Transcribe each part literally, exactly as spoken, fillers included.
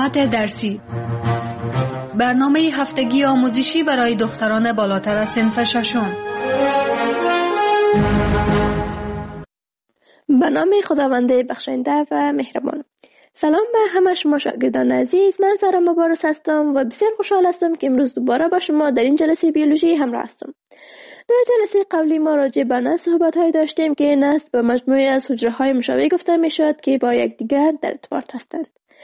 ساعت درسی، برنامه هفتگی آموزشی برای دختران بالاتر از صنف ششم. به نام خداوند بخشنده و مهربان. سلام به همه شما شاگردان عزیز، من سارا مبارز هستم و بسیار خوشحال هستم که امروز دوباره با شما در این جلسه بیولوژی همراه هستم. در جلسه قبلی ما راجع به نسل صحبت‌های داشتیم که نسل به مجموعه از حجره‌های مشابه گفته می‌شود که با یکدیگر در ارتباط هستند.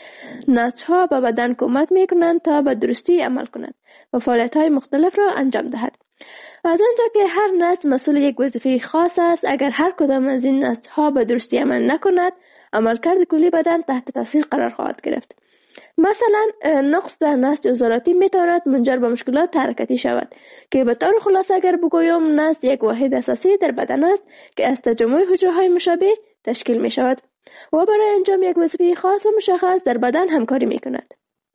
نسل‌ها به بدن کمک می‌کنند تا به درستی عمل کنند و فعالیت‌های مختلف را انجام دهد. از آنجا که هر نسل مسئول یک وظیفه خاص است، اگر هر کدام از این نسل‌ها به درستی عمل نکند، عملکرد کلی بدن تحت تاثیر قرار خواهد گرفت. مثلا نقص در نسج عضلاتی میتواند منجر به مشکلات حرکتی شود که به طور خلاصه اگر بگویم نسج یک واحد اساسی در بدن است که از تجمع حجره‌های مشابه تشکیل می شود و برای انجام یک وظیفه خاص و مشخص در بدن همکاری می کند.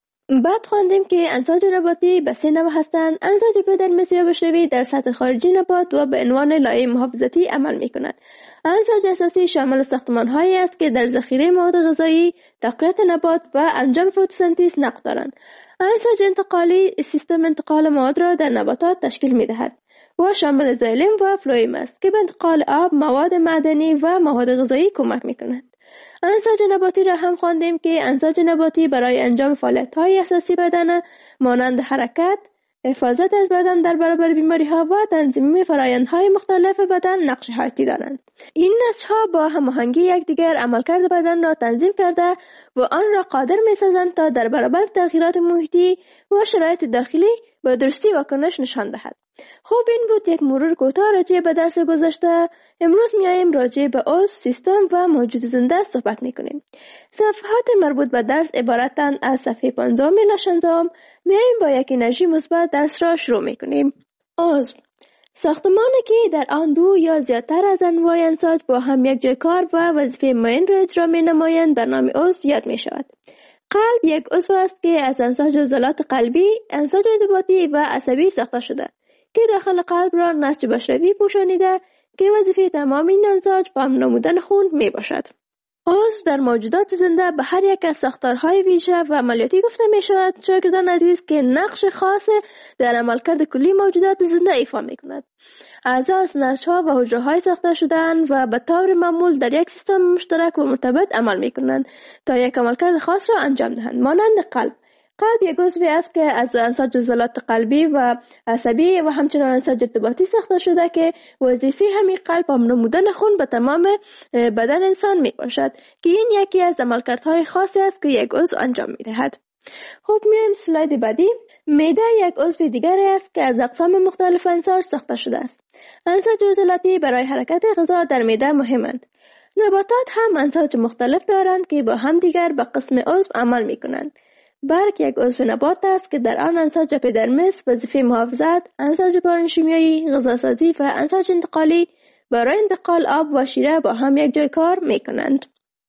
بعد خواندیم که انساج نباتی به سه نوع هستند. انساج اپیدرمیس یا بشروی در سطح خارجی نبات و به عنوان لایه محافظتی عمل می کند. انساج اساسی شامل ساختمان‌هایی است که در ذخیره مواد غذایی، تقویت نبات و انجام فتوسنتز نقش دارند. انساج انتقالی سیستم انتقال مواد را در نباتات تشکیل می‌دهد و شامل زایلم و فلوئیم است که به انتقال آب، مواد معدنی و مواد غذایی کمک می‌کند. انساج نباتی را هم خواندیم که انساج نباتی برای انجام فعالیت‌های اساسی بدن مانند حرکت، حفاظت از بدن در برابر بیماری‌ها و تنظیم فرآیندهای مختلف بدن نقش حیاتی دارند. این نسج‌ها با هماهنگی یکدیگر عملکرد بدن را تنظیم کرده و آن را قادر می‌سازند تا در برابر تغییرات محیطی و شرایط داخلی با درستی واکنش نشان دهد. خب این بود یک مرور کوتاه راجع به درس گذشته. امروز میایم راجع به عضو، سیستم و موجود زنده صحبت میکنیم. صفحات مربوط به درس عبارتند از صفحه پنجم الی شانزده. میایم با یک انرژی مثبت درس را شروع میکنیم. عضو، ساختمانی که در آن دو یا زیادتر از انواع انساج با هم یک جای کار و وظیفه معین را اجرا مینمایند به نام عضو یاد میشود. قلب یک عضو است که از انساج عضلات قلبی، انساج ارتباطی و عصبی ساخته شده که داخل قلب را نسج بشروی پوشانیده که وظیفه تمام این انساج پمپ نمودن خون می باشد. عضو در موجودات زنده به هر یک از ساختارهای ویژه و عملیاتی گفته می شود. شاگردان عزیز که نقش خاص در عملکرد کلی موجودات زنده ایفا می کند. اعضا از نسج‌ها و حجره‌های ساخته شده‌اند و به طور معمول در یک سیستم مشترک و مرتبط عمل می کنند تا یک عملکرد خاص را انجام دهند. مانند قلب. قلب یک عضوی است که از انساج عضلات قلبی و عصبی و همچنین انساج ارتباطی ساخته شده که وظیفه همین قلب پمپ نمودن خون به تمام بدن انسان می باشد که این یکی از عملکردهای خاصی است که یک عضو انجام می دهد. خب میایم سلاید بعدی. معده یک عضو دیگری است که از اقسام مختلف انساج ساخته شده است. انساج عضلاتی برای حرکت غذا در معده مهمند. نباتات هم انساج مختلف دارند که با هم دیگر به قسم عضو عمل می کنند. برگ یک عضو نبات است که در آن انساج اپیدرمیس وظیفه محافظت، انساج پارنشیمیایی، غذاسازی و انساج انتقالی برای انتقال آب و شیره با هم یک جای کار می کنند.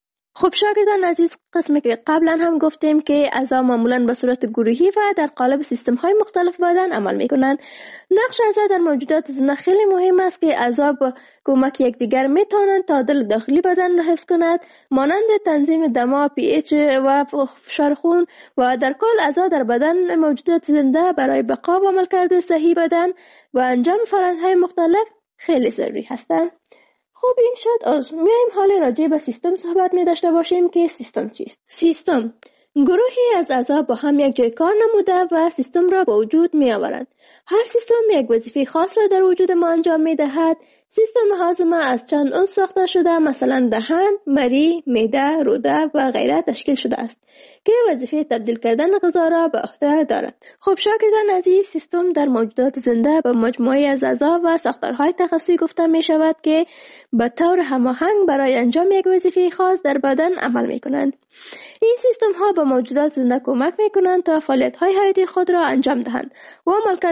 خب شاگردان عزیز، قسمی که قبلا هم گفتیم که اعضا معمولاً به صورت گروهی و در قالب سیستم‌های مختلف بدن عمل می‌کنند. نقش اعضا در موجودات زنده خیلی مهم است که اعضا با کمک یکدیگر می‌توانند تعادل داخلی بدن را حفظ کنند، مانند تنظیم دما، پی اچ و فشار خون و در کل اعضا در بدن موجودات زنده برای بقا و عملکرد صحیح بدن و انجام فرآیندهای مختلف خیلی ضروری هستند. خب این شد عضو. میایم حال راجع به سیستم صحبت می داشته باشیم که سیستم چیست؟ سیستم گروهی از اعضا با هم یک جای کار نموده و سیستم را به وجود می آورند. هر سیستم یک وظیفه خاص را در وجود ما انجام می دهد. سیستم هاضمه از چند عضو ساخته شده، مثلا دهان، مری، معده، روده و غیره تشکیل شده است که وظیفه تبدیل کردن غذا را به عهده دارد. خب شاگردان عزیز، سیستم در موجودات زنده به مجموعه از اعضا و ساختارهای تخصصی گفته می شود که به طور هماهنگ برای انجام یک وظیفه خاص در بدن عمل می کنند. این سیستم ها به موجودات زنده کمک می کنند تا فعالیت های حیاتی خود را انجام دهند و عملکرد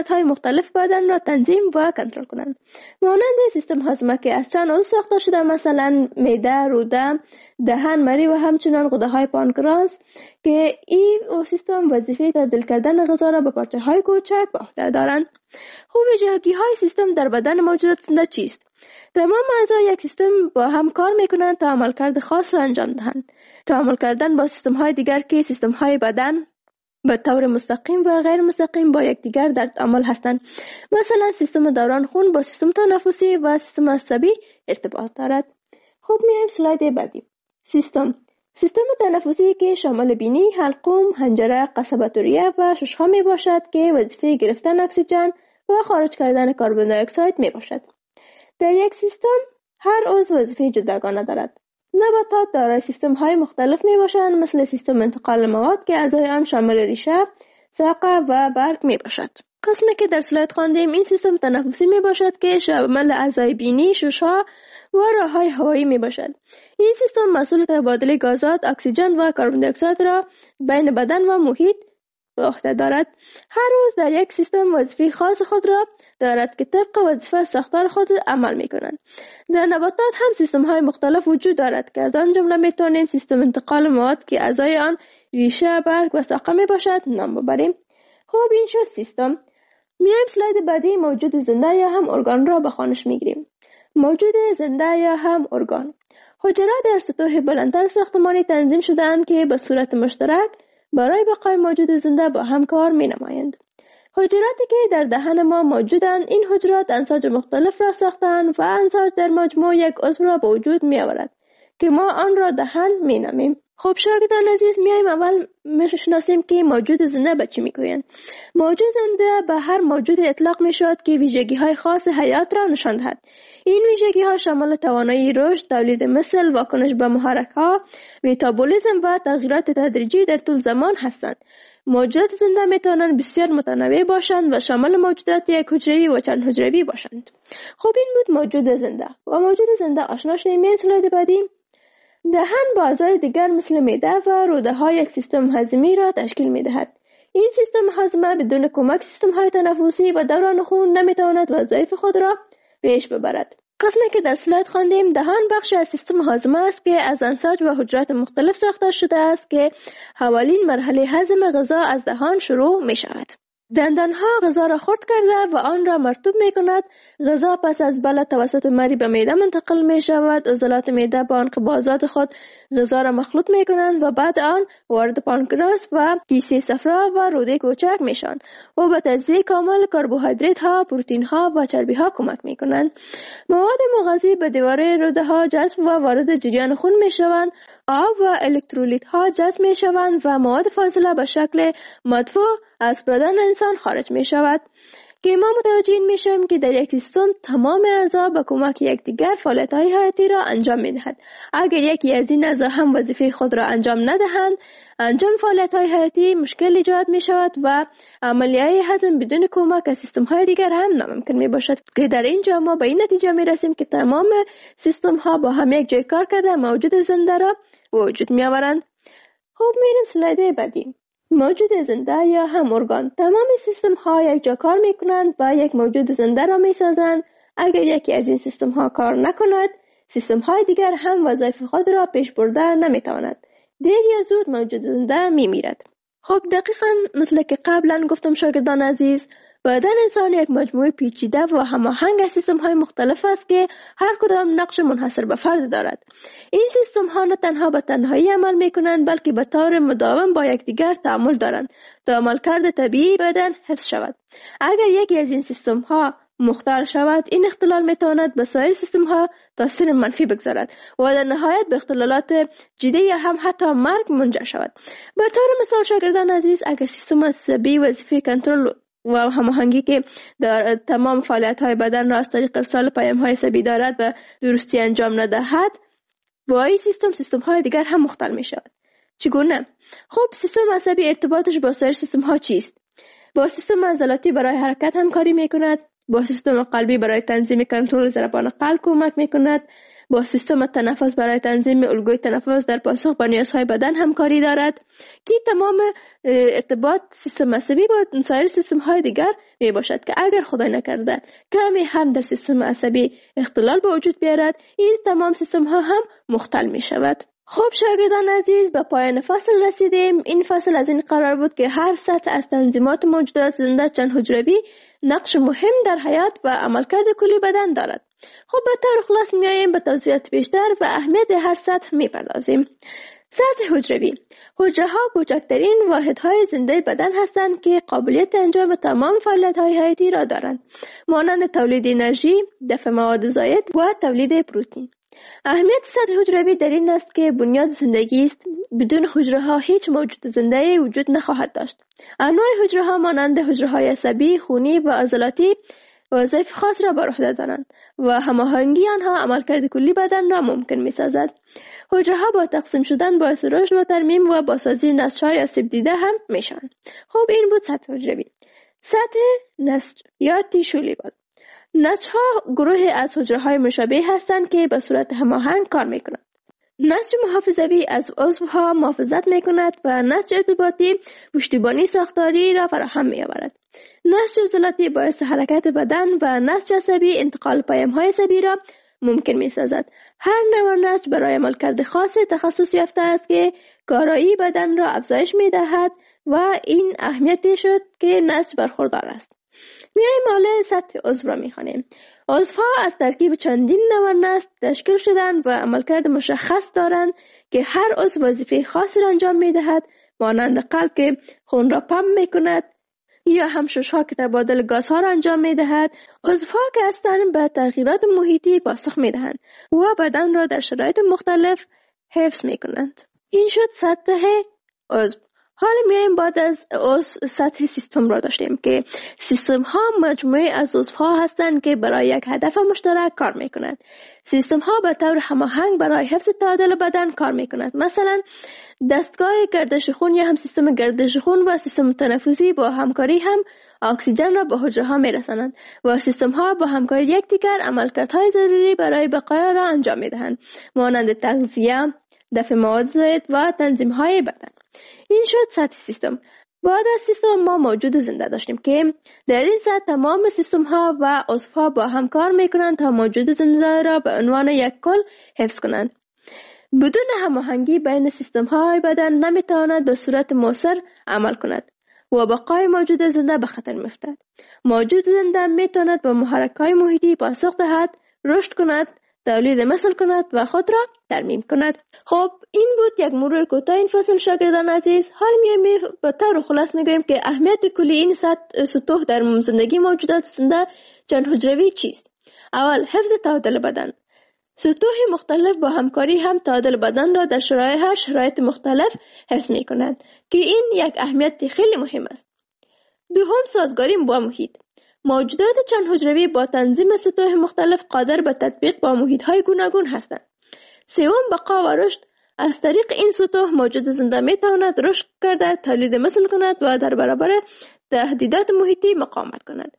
فعالیت‌های مختلف بدن را تنظیم و کنترل کنند. مانند سیستم هاضمه که از چند عضو ساخته شده، مثلا معده، روده، دهن، مری و همچنین غده‌های پانکراس که این سیستم وظیفه تبدیل کردن غذا را به پارچه‌های کوچک به عهده دارند. خوب ویژگی‌های سیستم در بدن موجودات زنده چیست؟ تمام اعضای یک سیستم با هم کار میکنند تا عملکرد خاص را انجام دهند. تعامل کردن با سیستم‌های دیگر که سیستم‌های بدن به طور مستقیم و غیر مستقیم با یکدیگر در تعامل هستند. مثلا سیستم دوران خون با سیستم تنفسی و سیستم عصبی ارتباط دارد. خب میایم سلاید بعدی. سیستم سیستم تنفسی که شامل بینی، حلقوم، حنجره، قصبه ریه و ششها می باشد که وظیفه گرفتن اکسیژن و خارج کردن کربن دی اکساید می باشد. در یک سیستم هر عضو وظیفه جداگانه دارد. نباتات دارای سیستم های مختلف می باشند، مثل سیستم انتقال مواد که اعضای آن شامل ریشه، ساقه و برگ می باشد. قسمی که در سلاید خواندیم این سیستم تنفسی می باشد که شامل اعضای بینی، ششها و راههای هوایی می باشد. این سیستم مسئول تبادل گازات، اکسیژن و کربن دی اکساید را بین بدن و محیط به عهده دارد. هر عضو در یک سیستم وظیفه خاص خود را دارد که طبق وظیفه ساختار خود عمل می کنند. در نباتات هم سیستم های مختلف وجود دارد که از آن جمله می توانیم سیستم انتقال مواد که اعضای آن ریشه، برگ و ساقه می باشد نام ببریم. خب این شد سیستم. میایم سلاید بعدی موجود زنده یا هم ارگان را به خوانش می گیریم. موجود زنده یا هم ارگان حجره در سطوح بلندتر ساختمانی تنظیم شده‌اند که به صورت مشترک برای بقای موجود زنده با هم کار می نمایند. حجراتی که در دهن ما موجودند، این حجرات انساج مختلف را ساختند و انساج در مجموع یک عضو را به وجود می آورد که ما آن را دهن می نامیم. خب شاگردان عزیز، میایم اول میشناسیم که موجود زنده به چی میگویند. موجود زنده به هر موجود اطلاق می شود که ویژگی های خاص حیات را نشان دهد. این ویژگی ها شامل توانایی رشد، تولید مثل، واکنش به محرک ها، متابولیسم و تغییرات تدریجی در طول زمان هستند. موجودات زنده می توانند بسیار متنوع باشند و شامل موجودات یک حجروی و چند حجروی باشند. خب این بود موجود زنده. و موجود زنده آشنا شدیم. میایم سلاید بعدی. دهن با اعضای دیگر مثل معده و روده ها یک سیستم هضمی را تشکیل می دهد. این سیستم هضم بدون کمک سیستم های تنفسی و دوران خون نمی تواند وظایف خود را پیش ببرد. قسمی که در سلاید خواندیم، دهان بخشی از سیستم هاضمه است که از انساج و حجرات مختلف ساخته شده است که اولین مرحله هضم غذا از دهان شروع می شود. دندانها غذا را خرد کرده و آن را مرطوب می کند. غذا پس از بلع توسط مری به معده منتقل می شود. عضلات معده با انقباضات خود غذا را مخلوط می کنند و بعد آن وارد پانکراس و کیسه صفرا و روده کوچک می شوند و به تجزیه کامل کربوهیدرات ها، پروتئین ها و چربی ها کمک می کنند. مواد مغذی به دیواره روده ها جذب و وارد جریان خون می شوند. آب و الکترولیت ها جذب می شوند و مواد فاضله به شکل مدفوع از بدن انسان خارج می شود که ما متوجه می شویم که در یک سیستم تمام اعضا به کمک یکدیگر فعالیت های حیاتی را انجام می دهند. اگر یکی از این اعضا هم وظیفه خود را انجام ندهند، انجام فعالیت های حیاتی مشکل ایجاد می شود و عملیه هضم بدون کمک از سیستم های دیگر هم ناممکن می باشد که در اینجا ما به این نتیجه می رسیم که تمام سیستم ها با هم یک جای کار کرده موجود زنده را وجود می آورند. خب میریم سلاید بعدی. موجود زنده یا هم ارگان. تمام سیستم ها یک جا کار می کنند و یک موجود زنده را می سازند. اگر یکی از این سیستم ها کار نکند، سیستم های دیگر هم وظایف خود را پیش برده نمی تواند. دیر یا زود موجود زنده می میرد. خب دقیقاً مثل که قبلا گفتم شاگردان عزیز، بدن انسان یک مجموعه پیچیده و هماهنگ از سیستم های مختلف است که هر کدام نقش منحصر به فرد دارد. این سیستم ها نه تنها به تنهایی عمل می کنند بلکه به طور مداوم با یکدیگر تعامل دارند تا عملکرد طبیعی بدن حفظ شود. اگر یکی از این سیستم ها مختل شود، این اختلال می تواند به سایر سیستم ها تاثیر منفی بگذارد و در نهایت به اختلالات جدی یا هم حتی مرگ منجر شود. به طور مثال شاگردان عزیز، اگر سیستم عصبی وظیفه کنترل و هماهنگی که در تمام فعالیت‌های بدن را از طریق ارسال پیام‌های عصبی دارد و درستی انجام ندهد، با این سیستم سیستم‌های دیگر هم مختل می‌شود. چگونه؟ خب سیستم عصبی ارتباطش با سایر سیستم‌ها چیست؟ با سیستم عضلاتی برای حرکت همکاری می‌کند، با سیستم قلبی برای تنظیم کنترل ضربان قلب کمک می‌کند، با سیستم تنفس برای تنظیم الگوی تنفس در پاسخ به نیازهای بدن همکاری دارد که تمام ارتباط سیستم عصبی با سایر سیستم های دیگر می باشد که اگر خدای نکرده کمی هم در سیستم عصبی اختلال به وجود بیارد، این تمام سیستم ها هم مختل می شود. خب شاگردان عزیز، به پایان فصل رسیدیم. این فصل از این قرار بود که هر سطح از تنظیمات موجودات زنده چند حجروی نقش مهم در حیات و عملکرد کلی بدن دارد. خب به طور خلاص میاییم به توضیحات بیشتر و اهمیت هر سطح میپردازیم. سطح حجروی: حجره ها کوچکترین واحدهای زنده بدن هستند که قابلیت انجام تمام فعالیت‌های حیاتی را دارند، مانند تولید انرژی، دفع مواد زائد و تولید پروتئین. اهمیت سطح حجروی در این است که بنیاد زندگی است. بدون حجره ها هیچ موجود زنده وجود نخواهد داشت. انواع حجره ها مانند حجره های عصبی، خونی و عضلاتی وظایف خاص را بر عهده دارند و هماهنگی آنها عملکرد کلی بدن را ممکن می سازد. حجره ها با تقسیم شدن باعث رشد و ترمیم و بازسازی نسج‌های آسیب دیده هم می شوند. خب این بود سطح حجروی. سطح نسج یا تیشو لیول: نسج‌ها گروه از حجره‌های مشابه هستند که به صورت هماهنگ کار می‌کنند. نسج محافظوی از عضوها محافظت می‌کند و نسج ارتباطی پشتیبانی ساختاری را فراهم می‌آورد. نسج عضلاتی باعث حرکت بدن و نسج عصبی انتقال پیام‌های عصبی را ممکن می‌سازد. هر نوع نسج برای عملکرد خاص تخصص یافته است که کارایی بدن را افزایش می‌دهد و این اهمیتی شد که نسج برخوردار است. میایم حالا سطح عضو را میخوانیم. عضوها از ترکیب چندین نوع نسج تشکیل شدند و عملکرد مشخص دارند که هر عضو وظیفه خاصی را انجام میدهد، مانند قلب که خون را پمپ میکند یا همششها که تبادل گازها را انجام میدهد. عضوها که هستند به تغییرات محیطی پاسخ میدهند و بدن را در شرایط مختلف حفظ میکنند. این شد سطح عضو. حالا میایم بعد از عضو سطح سیستم را داشتیم که سیستم ها مجموعه از عضوها هستند که برای یک هدف مشترک کار میکنند. سیستم ها به طور هماهنگ برای حفظ تعادل بدن کار میکنند. مثلا دستگاه گردش خون یا هم سیستم گردش خون و سیستم تنفسی با همکاری هم اکسیژن را به حجره ها میرسانند و سیستم ها با همکاری یکدیگر عملکردهای ضروری برای بقا را انجام میدهند، مانند تغذیه، دفع مواد زائد و تنظیم های بدن. این شد سطح سیستم. بعد از سیستم ما موجود زنده داشتیم که در این سطح تمام سیستم ها و عضوها با هم کار میکنند تا موجود زنده را به عنوان یک کل حفظ کنند. بدون هماهنگی بین سیستم های بدن نمیتواند به صورت مؤثر عمل کند و بقای موجود زنده به خطر میفتد. موجود زنده میتواند به محرک های محیطی پاسخ دهد، رشد کند، تولید مثل کند و خود را ترمیم کند. خب این بود یک مرور کوتاه این فصل شاگردان عزیز. حال میایم به طور خلاص میگویم که اهمیت کلی این سطوح در زندگی موجودات زنده چند حجروی چیست. اول، حفظ تعادل بدن. سطوح مختلف با همکاری هم تعادل بدن را در شرایط هر شرایط مختلف حفظ میکنند که این یک اهمیت خیلی مهم است. دوم، سازگاری با محیط. موجودات چند حجروی با تنظیم سطوح مختلف قادر به تطبیق با محیط‌های گوناگون هستند. سوم، بقا و رشد. از طریق این سطوح موجود زنده میتواند رشد کرده، تولید مثل کند و در برابر تهدیدات محیطی مقاومت کند.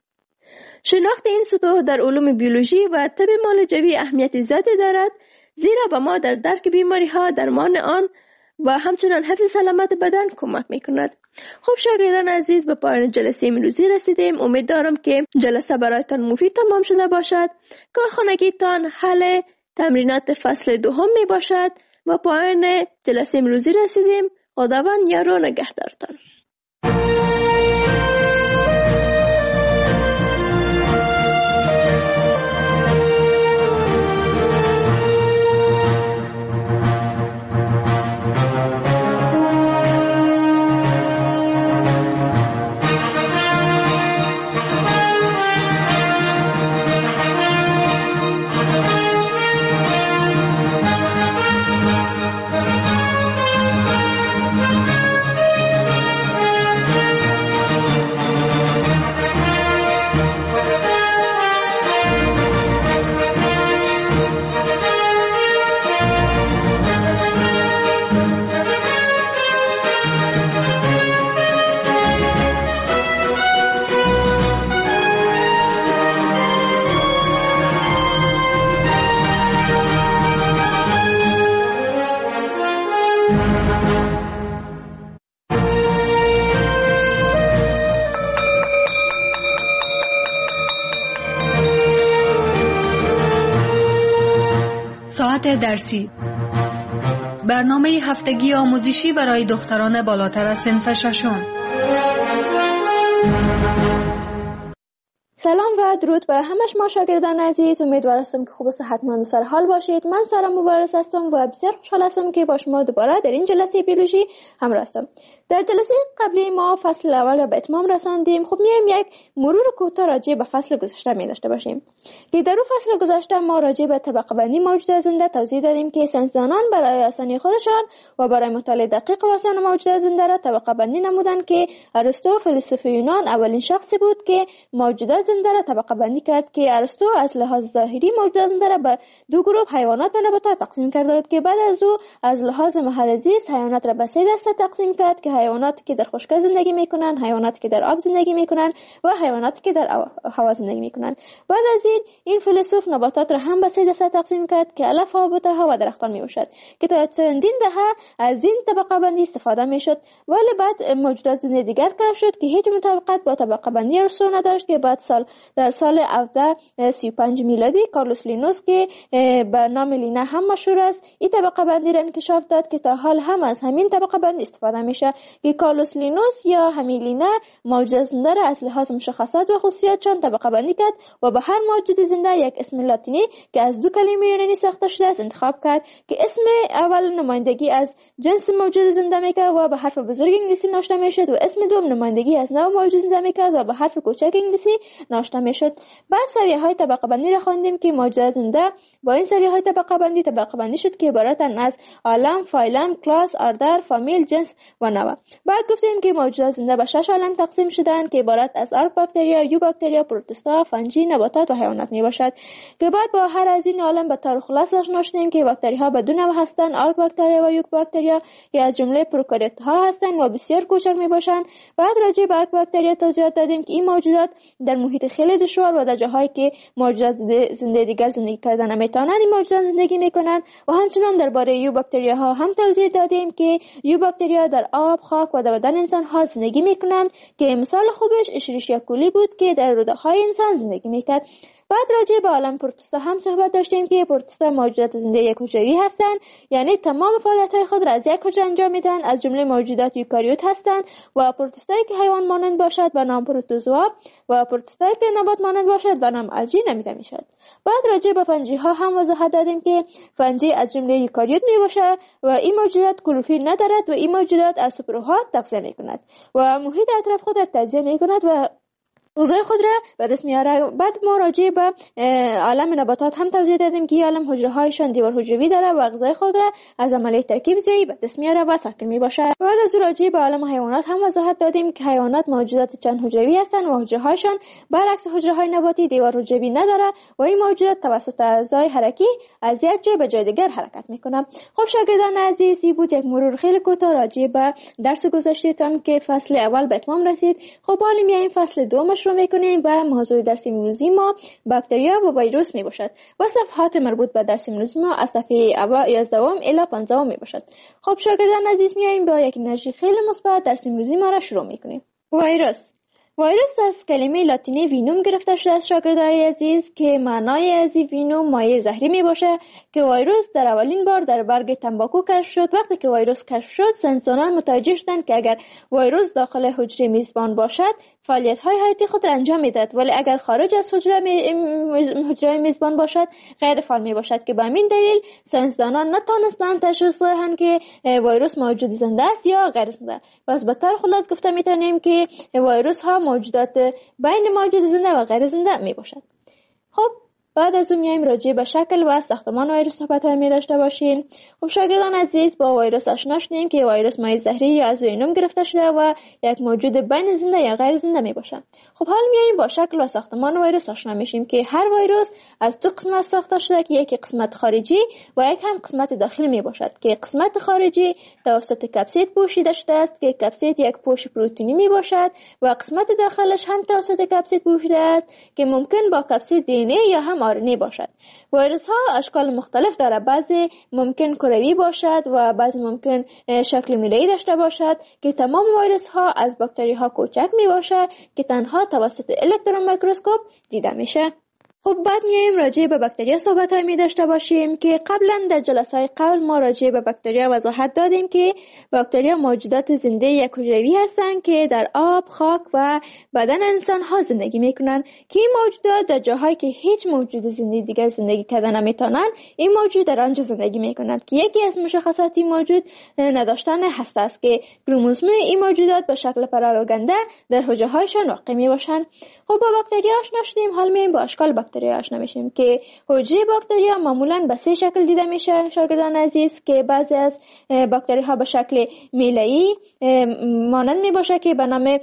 شناخت این سطوح در علوم بیولوژی و طب معالجوی اهمیت زیادی دارد، زیرا به ما در درک بیماری‌ها، درمان آن و همچنان حفظ سلامت بدن کمک میکند. خب شاگردان عزیز، به پایان جلسه امروزی رسیدیم. امید دارم که جلسه برایتان مفید تمام شده باشد. کارخانگیتان حل تمرینات فصل دوم می باشد و پایان جلسه امروزی رسیدیم. خداوند یار و نگهدارتان. صفحات درسی، برنامه هفتگی آموزشی برای دختران بالاتر از صنف ششم. سلام و درود به همه شما شاگردان عزیز. امیدوار هستم که خوب و صحتمند و سر حال باشید. من سارا مبارز هستم و بسیار خوشحال هستم که با شما دوباره در این جلسه بیولوژی همراه هستم. در جلسه قبلی ما فصل اول را به اتمام رساندیم. خب میایم یک مرور کوتاه راجع به فصل گذشته می داشته باشیم که در اون فصل گذشته ما راجع به طبقه بندی موجودات زنده توضیح دادیم که ساینسدانان برای آسانی خودشان و برای مطالعه دقیق و آسان موجودات زنده را طبقه بندی نمودند که ارسطو فیلسوف یونان اولین شخصی بود که موجودات زنده را طبقه بندی کرد که ارسطو از لحاظ ظاهری موجودات زنده را به دو گروه حیوانات و نباتات تقسیم کرده بود که بعد از او از لحاظ محل زیست حیوانات را به سه دسته تقسیم کرد که حیواناتی که در خشکی زندگی میکنن، حیواناتی که در آب زندگی میکنن و حیواناتی که در هوا زندگی میکنن. بعد از این این فیلسوف نباتات را هم به سه دسته تقسیم کرد که علف ها، بوته ها و درختان میباشد که تا چندین دهه از این طبقه بندی استفاده میشد، ولی بعد موجودات زنده دیگر کشف شد که هیچ مطابقت با طبقه بندی ارسطو نداشت که بعد سال در سال هفده سی و پنج میلادی کارلوس لینوس که به نام لینا هم مشهور است این طبقه بندی را انکشاف داد که تا حال هم از همین طبقه بندی استفاده میشه که کارلوس لینوس یا همین لینا موجودات زنده را از لحاظ مشخصات و خصوصیاتشان طبقه بندی کرد و به هر موجود زنده یک اسم لاتینی که از دو کلمه یونانی ساخته شده است انتخاب کرد که اسم اول نمایندگی از جنس موجود زنده میکرد و به حرف بزرگ انگلیسی نوشته میشد و اسم دوم نمایندگی از نوع موجود زنده میکرد و به حرف کوچک انگلیسی نوشته میشد. بعد سویه های طبقه بندی را خواندیم که موجودات زنده با این سویه های طبقه بندی طبقه بندی شد که عبارتند از عالم، فایلم، کلاس، آردر، فامیل، جنس و نوع. بعد گفتیم که موجودات زنده به شش عالم تقسیم شدند که عبارت از آرک باکتریا، یو باکتریا، پروتوستا، فنجی، نباتات و حیوانات می باشد که بعد با هر از این عالم به طور خلاص آشنا شدیم که باکتری ها به دو نوع هستند، آرک باکتریا و یوک باکتریا که از جمله پروکاریوت ها هستند و بسیار کوچک می باشند. بعد راجع به آرک باکتریا توضیحات دادیم که این موجودات در محیط خیلی دشوار و در جاهایی که موجودات زنده دیگر زندگی کردن نمیتونند این موجودات زندگی میکنند و همچنین درباره یو باکتریا ها هم توضیح دادیم که یو باکتریا در آب، خاک و در بدن انسان ها زندگی میکنند که مثال خوبش اشریشیا کولی بود که در روده های انسان زندگی میکرد. بعد راجع به عالم پروتوستا هم صحبت داشتیم که پروتوستا موجودات زنده یک حجروی هستند، یعنی تمام فعالیت‌های خود را از یک حجره انجام میدن، از جمله موجودات یوکاریوت هستند و پروتوستایی که حیوان مانند باشد به نام پروتوزوا و پروتوستایی که نبات مانند باشد به نام الژی نامیده میشد. بعد راجع به فنجی ها هم وضاحت دادیم که فنجی از جمله یوکاریوت میباشد و این موجودات کلروفیل ندارد و این موجودات از سوپروهات تغذیه میکند و محیط اطراف خود را تجزیه میکند و غذای خود را به دست میاره. بعد ما راجع به عالم نباتات هم توضیح دادیم که عالم حجره هایشان دیوار حجروی داره و غذای خود را از عملیه ترکیب زایی به دست میاره و ساکن میباشه. بعد از راجع به عالم حیوانات هم وضاحت دادیم که حیوانات موجودات چند حجروی هستند و حجره هایشان برعکس حجره های نباتی دیوار حجروی نداره و این موجودات توسط اعضای حرکی از یک جای به جای دیگر حرکت میکنه. خب شاگردان عزیز، این بود یک مرور خیلی کوتاه راجع به درس گذشتهتان که فصل اول به اتمام رسید. خب حالا میایم فصل دوم رو میکنیم و موضوع درس امروزی ما باکتریا و ویروس می باشد و صفحات مربوط به درس امروزی ما از صفحه یازده الی پانزده می باشد. خب شاگردان عزیز، میایم با یک انرژی خیلی مثبت درس امروزی ما را شروع میکنیم. ویروس ویروس از کلمه لاتینی وینوم گرفته شده است شاگردان عزیز که معنای از وینوم مایع زهری می باشه که ویروس در اولین بار در برگ تنباکو کشف شد. وقتی که ویروس کشف شد ساینسدانان متوجه شدند که اگر ویروس داخل حجره میزبان باشد فعالیت های حیاتی خود را انجام میدهد، ولی اگر خارج از حجره حجره میزبان باشد غیر فعال می باشد که به همین دلیل ساینسدانان نتوانستند تشخیص دهند که ویروس موجود زنده است یا غیر زنده. پس به طور خلاص گفته میتونیم که ویروس ها موجودات بین موجود زنده و غیر زنده می باشد. خب بعد از اون میایم راجع به شکل و ساختمان ویروس صحبت می داشته باشیم. خب شاگردان عزیز، با ویروس آشنا شدیم که ویروس مایع زهری یا از وینوم گرفته شده و یک موجود بین زنده یا غیر زنده می باشد. خب حالا میایم با شکل و ساختمان ویروس آشنا میشیم که هر ویروس از دو قسمت ساخته شده که یکی قسمت خارجی و یک هم قسمت داخلی می باشد که قسمت خارجی توسط کپسید پوشیده شده است که کپسید یک پوش پروتئینی می باشد و قسمت داخلش هم توسط کپسید پوشیده است که ممکن با کپسید دی ان ای یا هم آر ان ای باشد. ویروس ها اشکال مختلف داره، بعضی ممکن کروی باشد و بعضی ممکن شکل میله‌ای داشته باشد که تمام ویروس ها از باکتری ها کوچک می باشد که تنها توسط الکترون میکروسکوپ دیده میشه. خب بعد میایم راجع به باکتریا صحبت های می داشته باشیم که قبلا در جلسه های قبل ما راجع به باکتریا وضاحت دادیم که باکتریا موجودات زنده یک حجروی هستند که در آب، خاک و بدن انسان ها زندگی میکنن که این موجودات در جاهایی که هیچ موجود زنده دیگر زندگی کردن نمیتونن این موجود در آنجا زندگی میکنند که یکی از مشخصات این موجود نداشتن هسته است که کروموزوم این موجودات به شکل پراگنده در حجره هایشان واقع می باشند. خب با باکتریا آشنا شدیم، حال میایم با اشکال باکتریا آشنا میشیم که حجره باکتریا معمولا به سه شکل دیده میشه شاگردان عزیز، که بعضی از باکتری ها به شکل میله‌ای مانند میباشه که به نام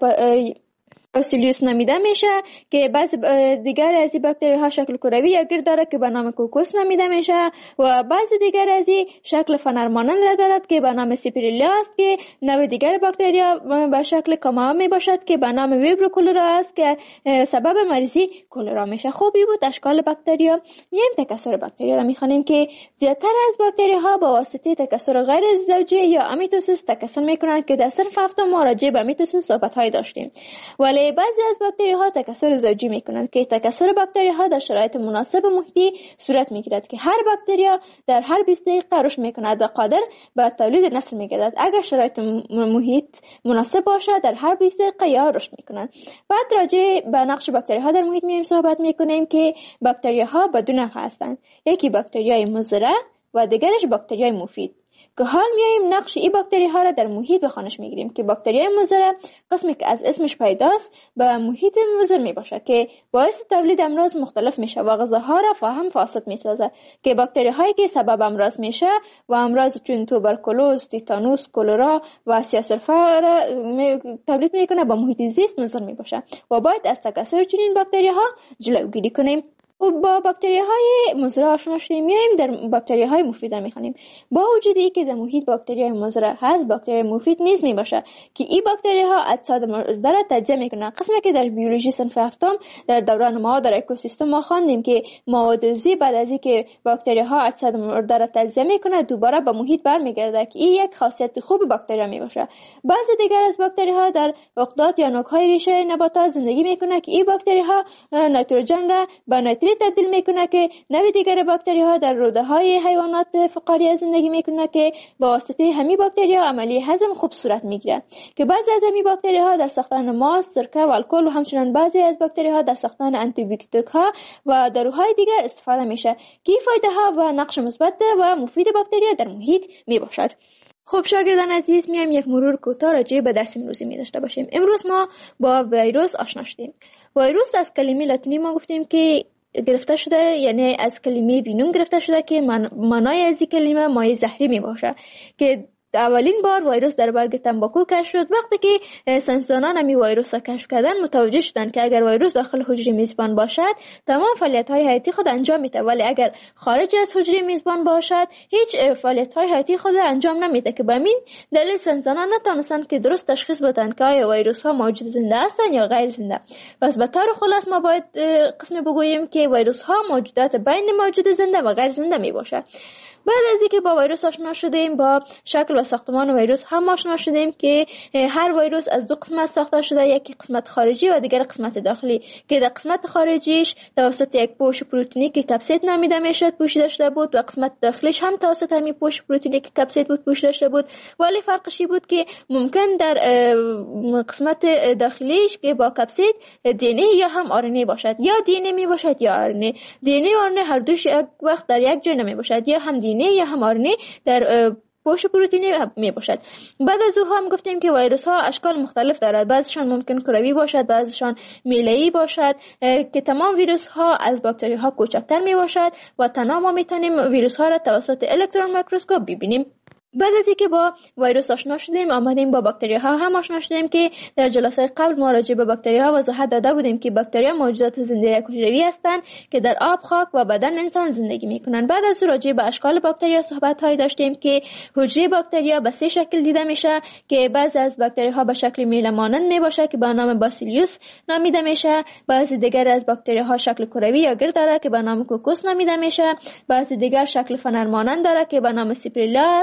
باسیلیوس نامیده میشه، که بعضی دیگر از این باکتری ها شکل کروی یا گرد داره که به نام کوکوس نامیده میشه و بعضی دیگر از این شکل فنر مانند دارد که به نام سیپریلا است، که نوع دیگر باکتریا به شکل کاما می باشد که به نام ویبرو کولرا است که سبب مریضی کولرا میشه. خوبی بود اشکال باکتریا. میایم تکثر باکتریا را میخوانیم که زیادتر از باکتری ها با واسطه تکثر غیر زوجی یا امیتوسیس تکثر میکنند که در صنف هفتم ما راجع به امیتوسیس صحبت های داشتیم. ولی بعضی از باکتری ها تکثر زوجی میکنند که تکثر باکتری ها در شرایط مناسب محیطی صورت میگیرد که هر باکتریا در هر بیست دقیقه رشد میکند و قادر به تولید نسل میگردد اگر شرایط محیط مناسب باشد. در هر بیست دقیقه یا رشد میکنند. بعد راجع به نقش باکتری ها در محیط میایم صحبت میکنیم که باکتری ها به دو نوع هستند، یکی باکتریای مضر و دیگرش باکتریای مفید، که حال میایم نقش این باکتری ها را در محیط به خوانش میگیریم که باکتریای مضر قسمی که از اسمش پیداست به محیط مضر میباشه که باعث تولید امراض مختلف میشه و غذاها را فهم فاسد میسازه، که باکتری هایی که سبب امراض میشه و امراض چون توبرکولوز، تیتانوس، کولرا و سیاه‌سرفه را تولید میکنه به محیط زیست مضر میباشه و باید از تکثر چنین باکتری ها جلوگیری کنیم. با باکتری های مضر آشنا شدیم، میایم در باکتری های مفید را میخوانیم. با وجود اینکه در محیط باکتری های مضر هست، باکتری مفید نیز میباشه که این باکتری ها اجساد مرده را تجزیه میکنن. قسمی که در بیولوژی صنف هفتم در دوران ما در اکوسیستم ما خواندیم که موادزی بعد از اینکه باکتری ها اجساد مرده را تجزیه میکنه دوباره به محیط برمیگرده که این یک خاصیت خوب باکتری میباشه. بعضی دیگر از باکتری ها در عقدات یا نوک های ریشه نباتات زندگی میکنه که این باکتری ها نیتروژن را به تبدیل میکنه که نوع دیگر باکتری ها در روده های حیوانات فقاریه زندگی میکنه که با واسطه همین باکتری ها عملی هضم خوب صورت میگیره، که بعضی از همین باکتری ها در ساختن ماست، سرکه و الکل و همچنین بعضی از باکتری ها در ساختن آنتی بیوتیک ها و داروهای دیگر استفاده میشه که فایده ها و نقش مثبت و مفید باکتری در محیط میباشد. خب شاگردان عزیز، میایم یک مرور کوتاه راجع به درس امروزی می داشته باشیم. امروز ما با ویروس آشنا شدیم. ویروس از کلمه لاتینی ما گفتیم که گرفته شده، یعنی از کلمه وینوم گرفته شده که من معنای از این کلمه مایع زهری می باشه، که اولین بار ویروس در برگ تنباکو کشف شد. وقتی که ساینسدانان می ویروس را کشف کردن متوجه شدند که اگر ویروس داخل حجره میزبان باشد تمام فعالیت های حیاتی خود انجام میده، ولی اگر خارج از حجره میزبان باشد هیچ فعالیت های حیاتی خود انجام نمیده، که به همین دلیل ساینسدانان نتونستند که درست تشخیص بدن که آیا ویروس ها موجود زنده هستند یا غیر زنده. پس به طور خلاص ما باید قسم بگوییم که ویروس ها موجودات بین موجود زنده و غیر زنده می باشد. بعد از اینکه با ویروس آشنا شدیم، با شکل و ساختمان ویروس هم آشنا شدیم که هر ویروس از دو قسمت ساخته شده، یکی قسمت خارجی و دیگر قسمت داخلی، که در قسمت خارجیش توسط یک پوش پروتئینی که کپسید نامیده میشد پوشیده شده بود و قسمت داخلیش هم توسط همین پوش پروتئینی که کپسید بود پوشیده شده بود، ولی فرقش بود که ممکن در قسمت داخلیش که با کپسید دی ان ای یا هم آر ان ای باشد، یا دی ان ای می باشد یا آر ان ای. دی ان ای و آر ان ای هر دوش یک وقت در یک جای نمی باشد، یا هم دی ان ای یا هم آر ان ای در پوش پروتئینی می باشد. بعد از او هم گفتیم که ویروس ها اشکال مختلف دارد، بعضیشان ممکن کروی باشد، بعضیشان میله‌ای باشد، که تمام ویروس ها از باکتری ها کوچکتر می باشد و تنها ما میتونیم ویروس ها را توسط الکترون میکروسکوپ ببینیم. بعد از اینکه با ویروس آشنا شدیم، آمدیم با باکتری ها هم آشنا شدیم که در جلسه قبل ما راجع به باکتری ها وضاحت داده بودیم که باکتری ها موجودات زنده حجروی هستند که در آب، خاک و بدن انسان زندگی میکنند. بعد از راجع به اشکال باکتری ها صحبت های داشتیم که حجره باکتری ها به سه شکل دیده میشه، که بعضی از باکتری ها به شکل میله مانند میباشه که به نام باسیلیوس نامیده میشه، بعضی دیگر از باکتری ها شکل کروی یا گرد داره که به نام کوکوس نامیده میشه، بعضی دیگر شکل فنر مانند داره که به نام سیپریلا است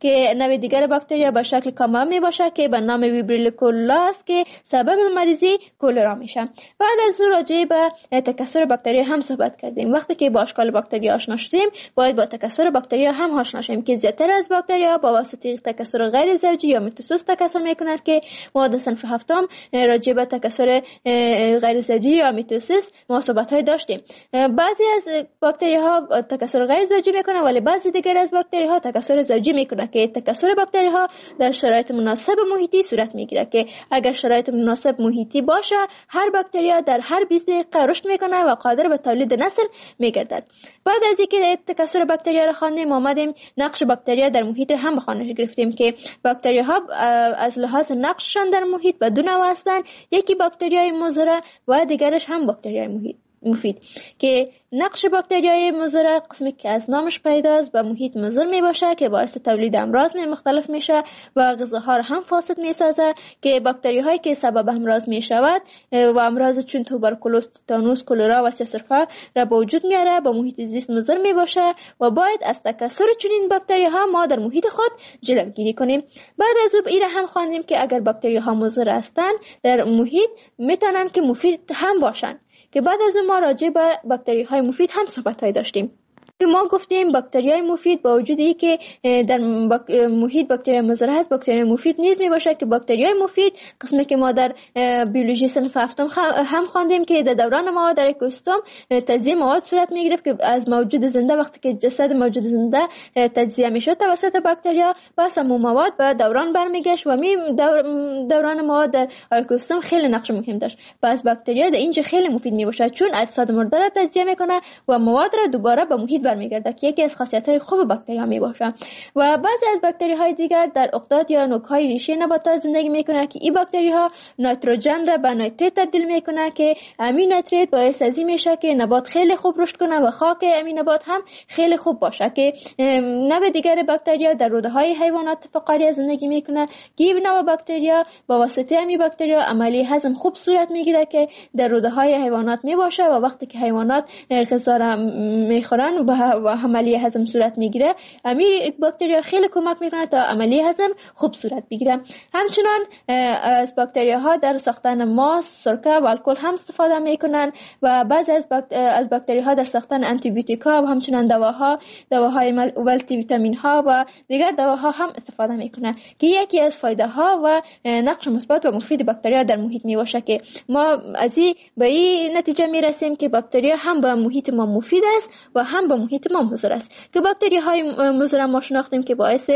که نوع دیگر باکتریا به شکل کاما می باشه که به نام ویبریل کولرا است که سبب مریضی کولرا میشه. بعد از او راجع به تکثر باکتریا هم صحبت کردیم. وقتی که با اشکال باکتریا آشنا شدیم باید با تکثر باکتریا هم آشنا شیم که زیاتر از باکتریا با واسطه تکثر غیر زوجی یا میتوسیس تکثر میکنند که ما در صنف هفتم راجع به تکثر غیر زوجی یا میتوسیس ما صحبت‌های داشتیم. بعضی از باکتری‌ها تکثر غیر زوجی میکنه ولی بعضی دیگر از باکتری‌ها تکثر زوجی میکنه که تکثر باکتری‌ها در شرایط مناسب محیطی صورت میگیره که اگر شرایط مناسب محیطی باشه هر باکتریا در هر بیست دقیقه رشد میکنه و قادر به تولید نسل میگردد. بعد از اینکه تکثر باکتریا را خواندیم آمدیم نقش باکتریا در محیط هم بخوانش گرفتیم که باکتریاها از لحاظ نقششان در محیط به دو نوع هستند. یکی باکتریای مضر و دیگرش هم باکتریای محیط مفید که نقش باکتریای مضر قسمی که از نامش پیداست به محیط مضر می باشه که باعث تولید امراض می مختلف میشه و غذاها را هم فاسد می سازه که باکتری هایی که سبب امراض می شود و امراض چون توبرکولوز، تیتانوس، کولرا و سیاسرفا را به وجود میاره با محیط زیست مضر می باشه و باید از تکثر چنین باکتری ها ما در محیط خود جلوگیری کنیم. بعد از او ایره هم خواندیم که اگر باکتری ها مضر هستند در محیط میتونن که مفید هم باشن که بعد از اون ما راجع به باکتری های مفید هم صحبت های داشتیم. ما گفتیم باکتری های مفید با وجودی که در محیط باکتری مضر هست باکتری مفید نیز می باشه که باکتری های مفید قسمی که ما در بیولوژی صنف هفتم هم خواندیم که در دوران ما در اکوسیستم تجزیه مواد صورت می گرفت که از موجود زنده وقتی که جسد موجود زنده تجزیه می شد توسط باکتریا پس همون مواد به دوران برمیگشت و می دور دوران ما در اکوسیستم خیلی نقش مهم داشت. پس باکتریا در اینجا خیلی مفید می باشه چون اجساد مرده را تجزیه میکنه و مواد را دوباره به محیط برمیگرده که یکی از خاصیت‌های خوب باکتری‌ها میباشه. و بعضی از باکتری‌های دیگر در اقداد یا نوک‌های ریشه نباتات زندگی میکنه که این باکتری‌ها نیتروژن را به نیتریت تبدیل میکنه که امین نیتریت باعث ازی میشه که نبات خیلی خوب رشد کنه و خاک امین نبات هم خیلی خوب باشه که نوع دیگر باکتریا در روده‌های حیوانات فقاریه زندگی میکنه که این نوع باکتریا با واسطه امین باکتریا عملی هضم خوب صورت میگیره که در روده‌های حیوانات میباشه و وقتی که حیوانات غذا را میخورن و عملی هضم صورت میگیره امیر باکتریا خیلی کمک میکنه تا عملی هضم خوب صورت بگیره. همچنان از باکتریا ها در ساختن ماست، سرکه و الکل هم استفاده میکنن و بعضی از از باکتری ها در ساختن آنتی بیوتیکا و همچنان دواها دواهای مولتی ویتامین ها و دیگر دواها هم استفاده میکنن که یکی از فایده ها و نقش مثبت و مفید باکتریا در محیط میباشه که ما از این به این نتیجه میرسیم که باکتریا هم به محیط ما مفید است و هم به محیط ما مضر است که باکتری های مضر ما شناختیم که باعث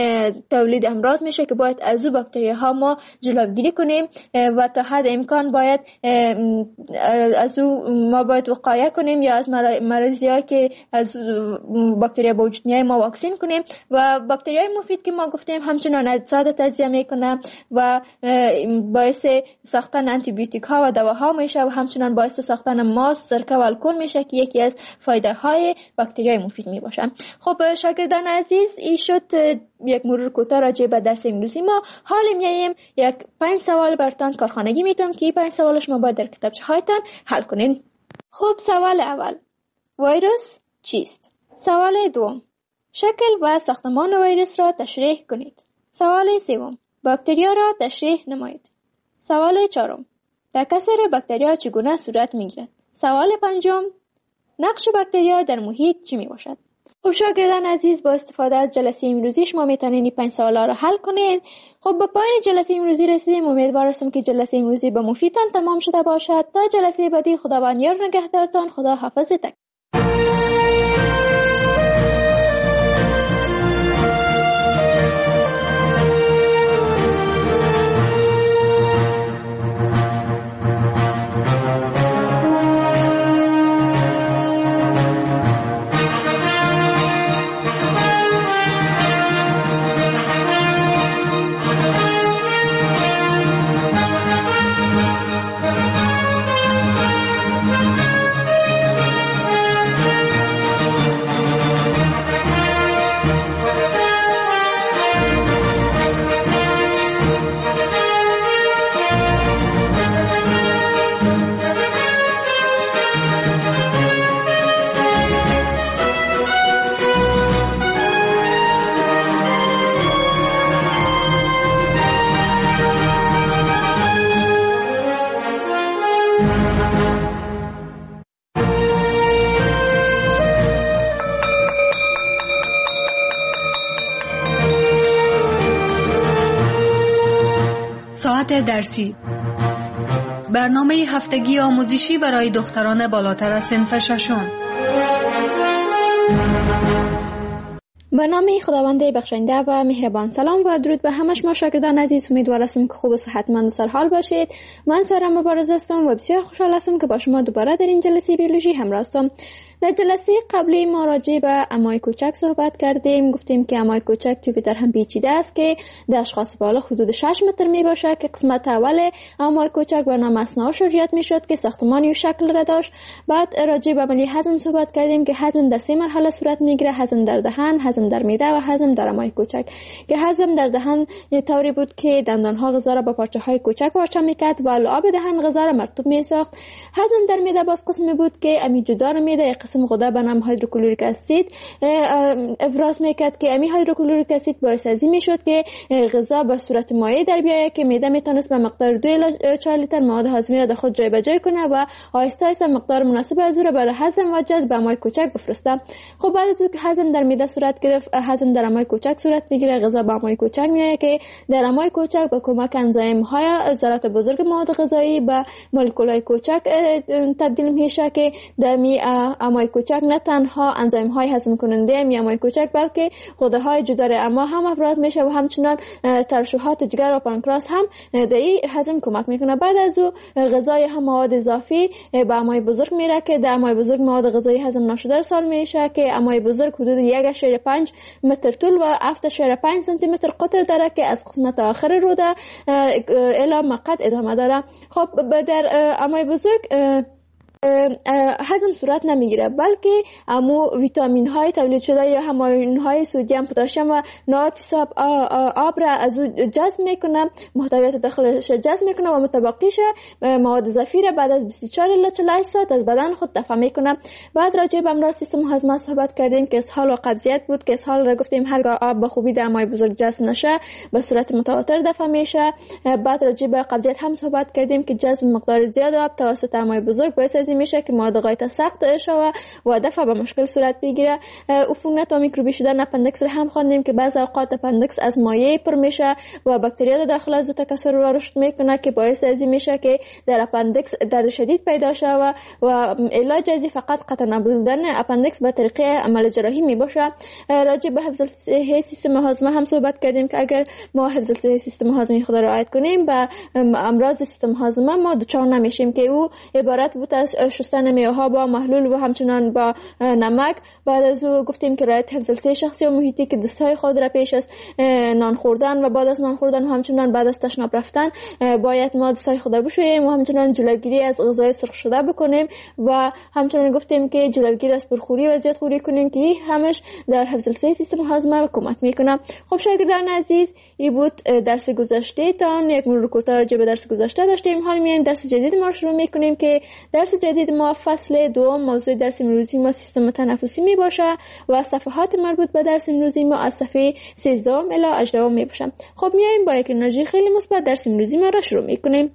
تولید امراض میشه که باید از او باکتری ها ما جلوگیری کنیم و تا حد امکان باید از او ما باید وقایه کنیم یا از مریضی ها که از باکتری با وجود میای ما واکسین کنیم. و باکتری های مفید که ما گفتیم همچنان اجساد تجزیه میکنه و باعث ساختن آنتی بیوتیک ها و دواها میشه و همچنان باعث ساختن ماست، سرکه و الکل میشه که یکی از فایده های باکتریای مفید می باشن. خب شاگردان عزیز این شد یک مرور کوتاه راجع به درس امروزی ما. حال میایم یک پنج سوال براتون کارخانگی میتونم که این پنج سوال شما باید در کتابچه هایتان حل کنین. خب سوال اول ویروس چیست؟ سوال دوم شکل و ساختمان ویروس را تشریح کنید. سوال سوم باکتریا را تشریح نمایید. سوال چهارم تکثر باکتریا چگونه صورت میگیرد؟ سوال پنجم نقش باکتریا در محیط چی می باشد؟ خب شاگردان عزیز با استفاده از جلسه امروزی شما میتونید این پنج سوالا رو حل کنید. خب به پایان جلسه امروزی رسیدیم. امیدوار هستم که جلسه امروزی به مفیدتان تمام شده باشد. تا جلسه بعدی خداوند یار نگهدارتان. خدا حافظتان. کلاس درسی، برنامه هفتگی آموزشی برای دختران بالاتر از صنف ششم. به نام خداوند بخشنده و مهربان. سلام و درود به همه شما شاگردان عزیز. امیدوار هستم که خوب و صحتمند و سرحال باشید. من سارا مبارز هستم و بسیار خوشحال هستم که با شما دوباره در این جلسه بیولوژی همراه هستم. در جلسه قبلی ما راجع به امای کوچک صحبت کردیم. گفتیم که امای کوچک جوپیتر هم پیچیده است که در اشخاص بالغ حدود شش متر می باشه که قسمت اول امای کوچک به نام اثنا شریعت می شد که ساختمانی و شکل را داشت. بعد راجع به عملی هضم صحبت کردیم که هضم در سه مرحله صورت میگیره: هضم در دهن، هضم در معده و هضم در امای کوچک. که هضم در دهن طوری بود که دندان ها غذا را با پارچه های کوچک پارچه میکرد و لعاب دهن غذا را مرطوب می ساخت. هضم در معده باز قسمی بود که امی جدار معده قسم غده به نام هیدروکلوریک اسید افراز میکرد که امی هیدروکلوریک اسید باعث ازی میشد که غذا به صورت مایع در بیاید که معده میتونست به مقدار دو الی چهار لیتر مواد هاضمه را در خود جای به جای کنه و آهسته آهسته مقدار مناسب از او را برای هضم و جذب به امای کوچک بفرسته. خب بعد از اینکه هضم در معده صورت گرفت، هضم در امای کوچک صورت میگیره. غذا به امای کوچک میاد که در امای کوچک با کمک انزیم های ذرات بزرگ مواد غذایی به مولکول های کوچک تبدیل میشه که در می امای کوچک نه تنها انزیم های هضم کننده می امای کوچک بلکه غده های جدار اما هم افراز میشه و همچنان ترشحات جگر و پانکراس هم در این هضم کمک میکنه. بعد از او غذای هم مواد اضافی به امای بزرگ میره که در امای بزرگ مواد غذایی هضم نشده ارسال میشه که امای بزرگ حدود یک اشاره پنج متر طول و هفت اشاره پنج سانتی متر قطر داره که از قسمت آخر روده الی مقعد ادامه داره. خب در امای بزرگ هضم صورت نمیگیره بلکه امو ویتامین های تولید شده یا هماین های سدیم، پتاسیم و ناتریت آب را از او جذب میکنه، محتویات داخلش جذب میکنه و متبقیش مواد اضافی را بعد از بیست و چهار الی چهل و هشت ساعت از بدن خود دفع میکنه. بعد راجع به امراض سیستم هاضمه صحبت کردیم که اسهال و قبضیت بود که اسهال را گفتیم هرگاه آب به خوبی در امای بزرگ جذب نشه به صورت متواتر دفع میشه. بعد راجع به قبضیت هم صحبت کردیم که جذب مقدار زیاد آب توسط امای بزرگ باعث میشه که مواد غایت سخت شوه و دفع به مشکل صورت بگیره. عفونت و میکروبی شدن اپندکس را هم خواندیم که بعضی اوقات اپندکس از مایع پر میشه و باکتریا داخل از او تکثر و رشد میکنه که باعث از این میشه که در اپندکس درد شدید پیدا شوه و علاج ازی فقط قطع نبودن اپندکس به طریق عمل جراحی میباشه. راجع به حفظ صحی سیستم هاضمه هم صحبت کردیم که اگر ما حفظ صحی سیستم هاضمه خود را رعایت کنیم به امراض سیستم هاضمه ما دچار نمیشیم که او عبارت بود از شستن میوه‌ها با محلول و همچنان با نمک. بعد از او گفتیم که رعایت حفظ الصحه شخصی و محیطی که دستهای خود را پیش از نان خوردن و بعد از نان خوردن و همچنان بعد از تشناب رفتن باید ما دستهای خود را بشوییم و همچنان جلوگیری از غذای سرخ شده بکنیم و همچنان گفتیم که جلوگیری از پرخوری و زیادخوری کنیم که همش در حفظ الصحه سیستم هاضمه کمک میکنه. خب شاگردان عزیز، این بود درس گذشته تان. یک مرور کوتاه راجع به درس گذشته داشتیم. حال میایم درس جدید ما شروع میکنیم که درس جدید ما فصل دوم موضوع درس امروزی ما سیستم تنفسی می باشه و صفحات مربوط به درس امروزی ما از صفحه سیزده الی هجده می باشه. خب میایم با یک انرژی خیلی مثبت درس امروزی ما را شروع میکنیم.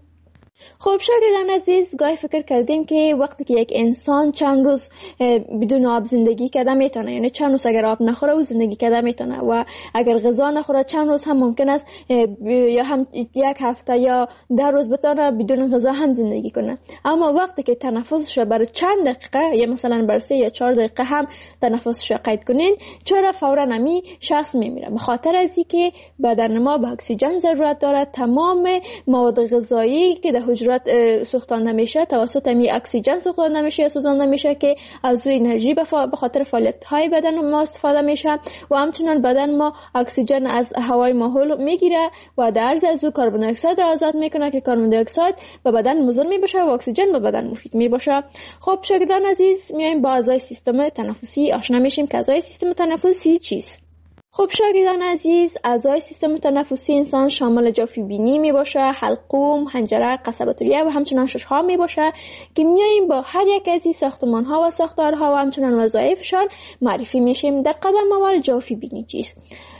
خب شاگردان عزیز، گاهی فکر کردیم که وقتی که یک انسان چند روز بدون آب زندگی کرده میتونه، یعنی چند روز اگر آب نخوره او زندگی کرده میتونه و اگر غذا نخوره چند روز هم ممکن است یا هم یک هفته یا ده روز بتونه بدون غذا هم زندگی کنه. اما وقتی که تنفسش برای چند دقیقه یا مثلا برای سه یا چهار دقیقه هم تنفسش قید کنین، چرا فورا نمی شخص میمیره؟ به خاطر از اینکه بدن ما به اکسیژن ضرورت داره. تمام مواد غذایی که در حجرات سوختانده میشه توسط می اکسیژن سوختانده میشه یا سوزانده میشه که از او انرژی به خاطر فعالیت های بدن ما استفاده میشه و همچنان بدن ما اکسیژن از هوای ماحول میگیره و در عرض از او کربن دی اکساید را آزاد میکنه که کربن دی اکساید به بدن مضر میباشه و اکسیژن به بدن مفید میباشه. خب شاگردان عزیز، میایم با اعضای سیستم تنفسی آشنا میشیم که اعضای سیستم تنفسی چیست. خب شاگردان عزیز، اعضای سیستم تنفسی انسان شامل جوفی بینی می باشه، حلقوم، حنجره، قصبه ریه و همچنان ششها می باشه که میاییم با هر یک از این ساختمان ها و ساختارها و همچنان وظایفشان معرفی میشیم. در قدم اول جوفی بینی چیست؟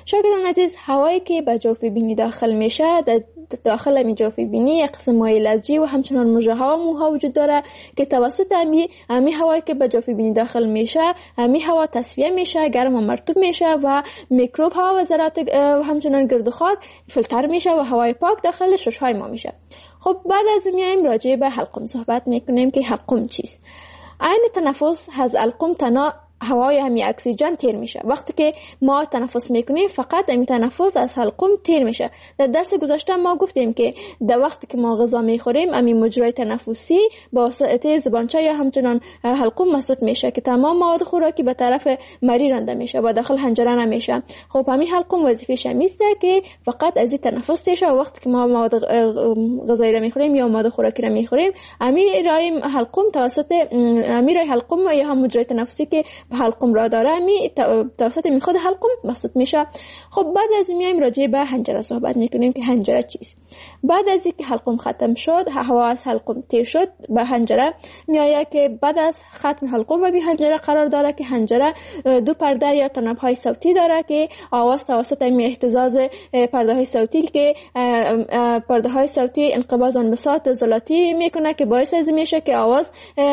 شاگردان عزیز، هوایی که به جوف بینی داخل میشه، در داخل می جوف بینی یک قسم مایع لزجی و همچنان مژه ها و موها وجود داره که توسط امی امی هوایی که به جوف بینی داخل میشه، امی هوا تصفیه میشه، گرم و مرطوب میشه و میکروب ها و ذرات و همچنان گرد و خاک فیلتر میشه و هوای پاک داخل شش های ما میشه. خب بعد از اون میایم راجع به حلقوم صحبت میکنیم که حلقوم چیست. عین تنفس از حلقوم تنها هوای همی اکسیژن تیر میشه. وقتی که ما تنفس میکنیم فقط این تنفس از حلقوم تیر میشه. در درس گذشته ما گفتیم که در وقتی که ما غذا میخوریم همین مجرای تنفسی با واسطه زبانچه یا همچنان حلقوم مسدود میشه که تمام مواد خوراکی به طرف مری رانده میشه و داخل حنجره نمیشه. خب همین حلقوم وظیفه‌ش همیسته که فقط از این تنفس تیشه و وقتی که ما مواد غذایی را میخوریم یا مواد خوراکی را میخوریم همین رای حلقوم توسط همین رای حلقوم یا هم مجرای تنفسی که حلقوم را داره می توسط می خود حلقوم مسدود میشه. خب بعد از اون میایم راجع به حنجره صحبت میکنیم که حنجره چیست. بعد از اینکه حلقوم ختم شد، هوا از حلقوم تیر شد به حنجره میآید که بعد از ختم حلقوم و به حنجره قرار داره که حنجره دو پرده یا تناب های صوتی داره که آواز توسط این اهتزاز پرده های صوتی که پرده های صوتی انقباض و انبساط ذلاتی میکنه که باعث از میشه که آواز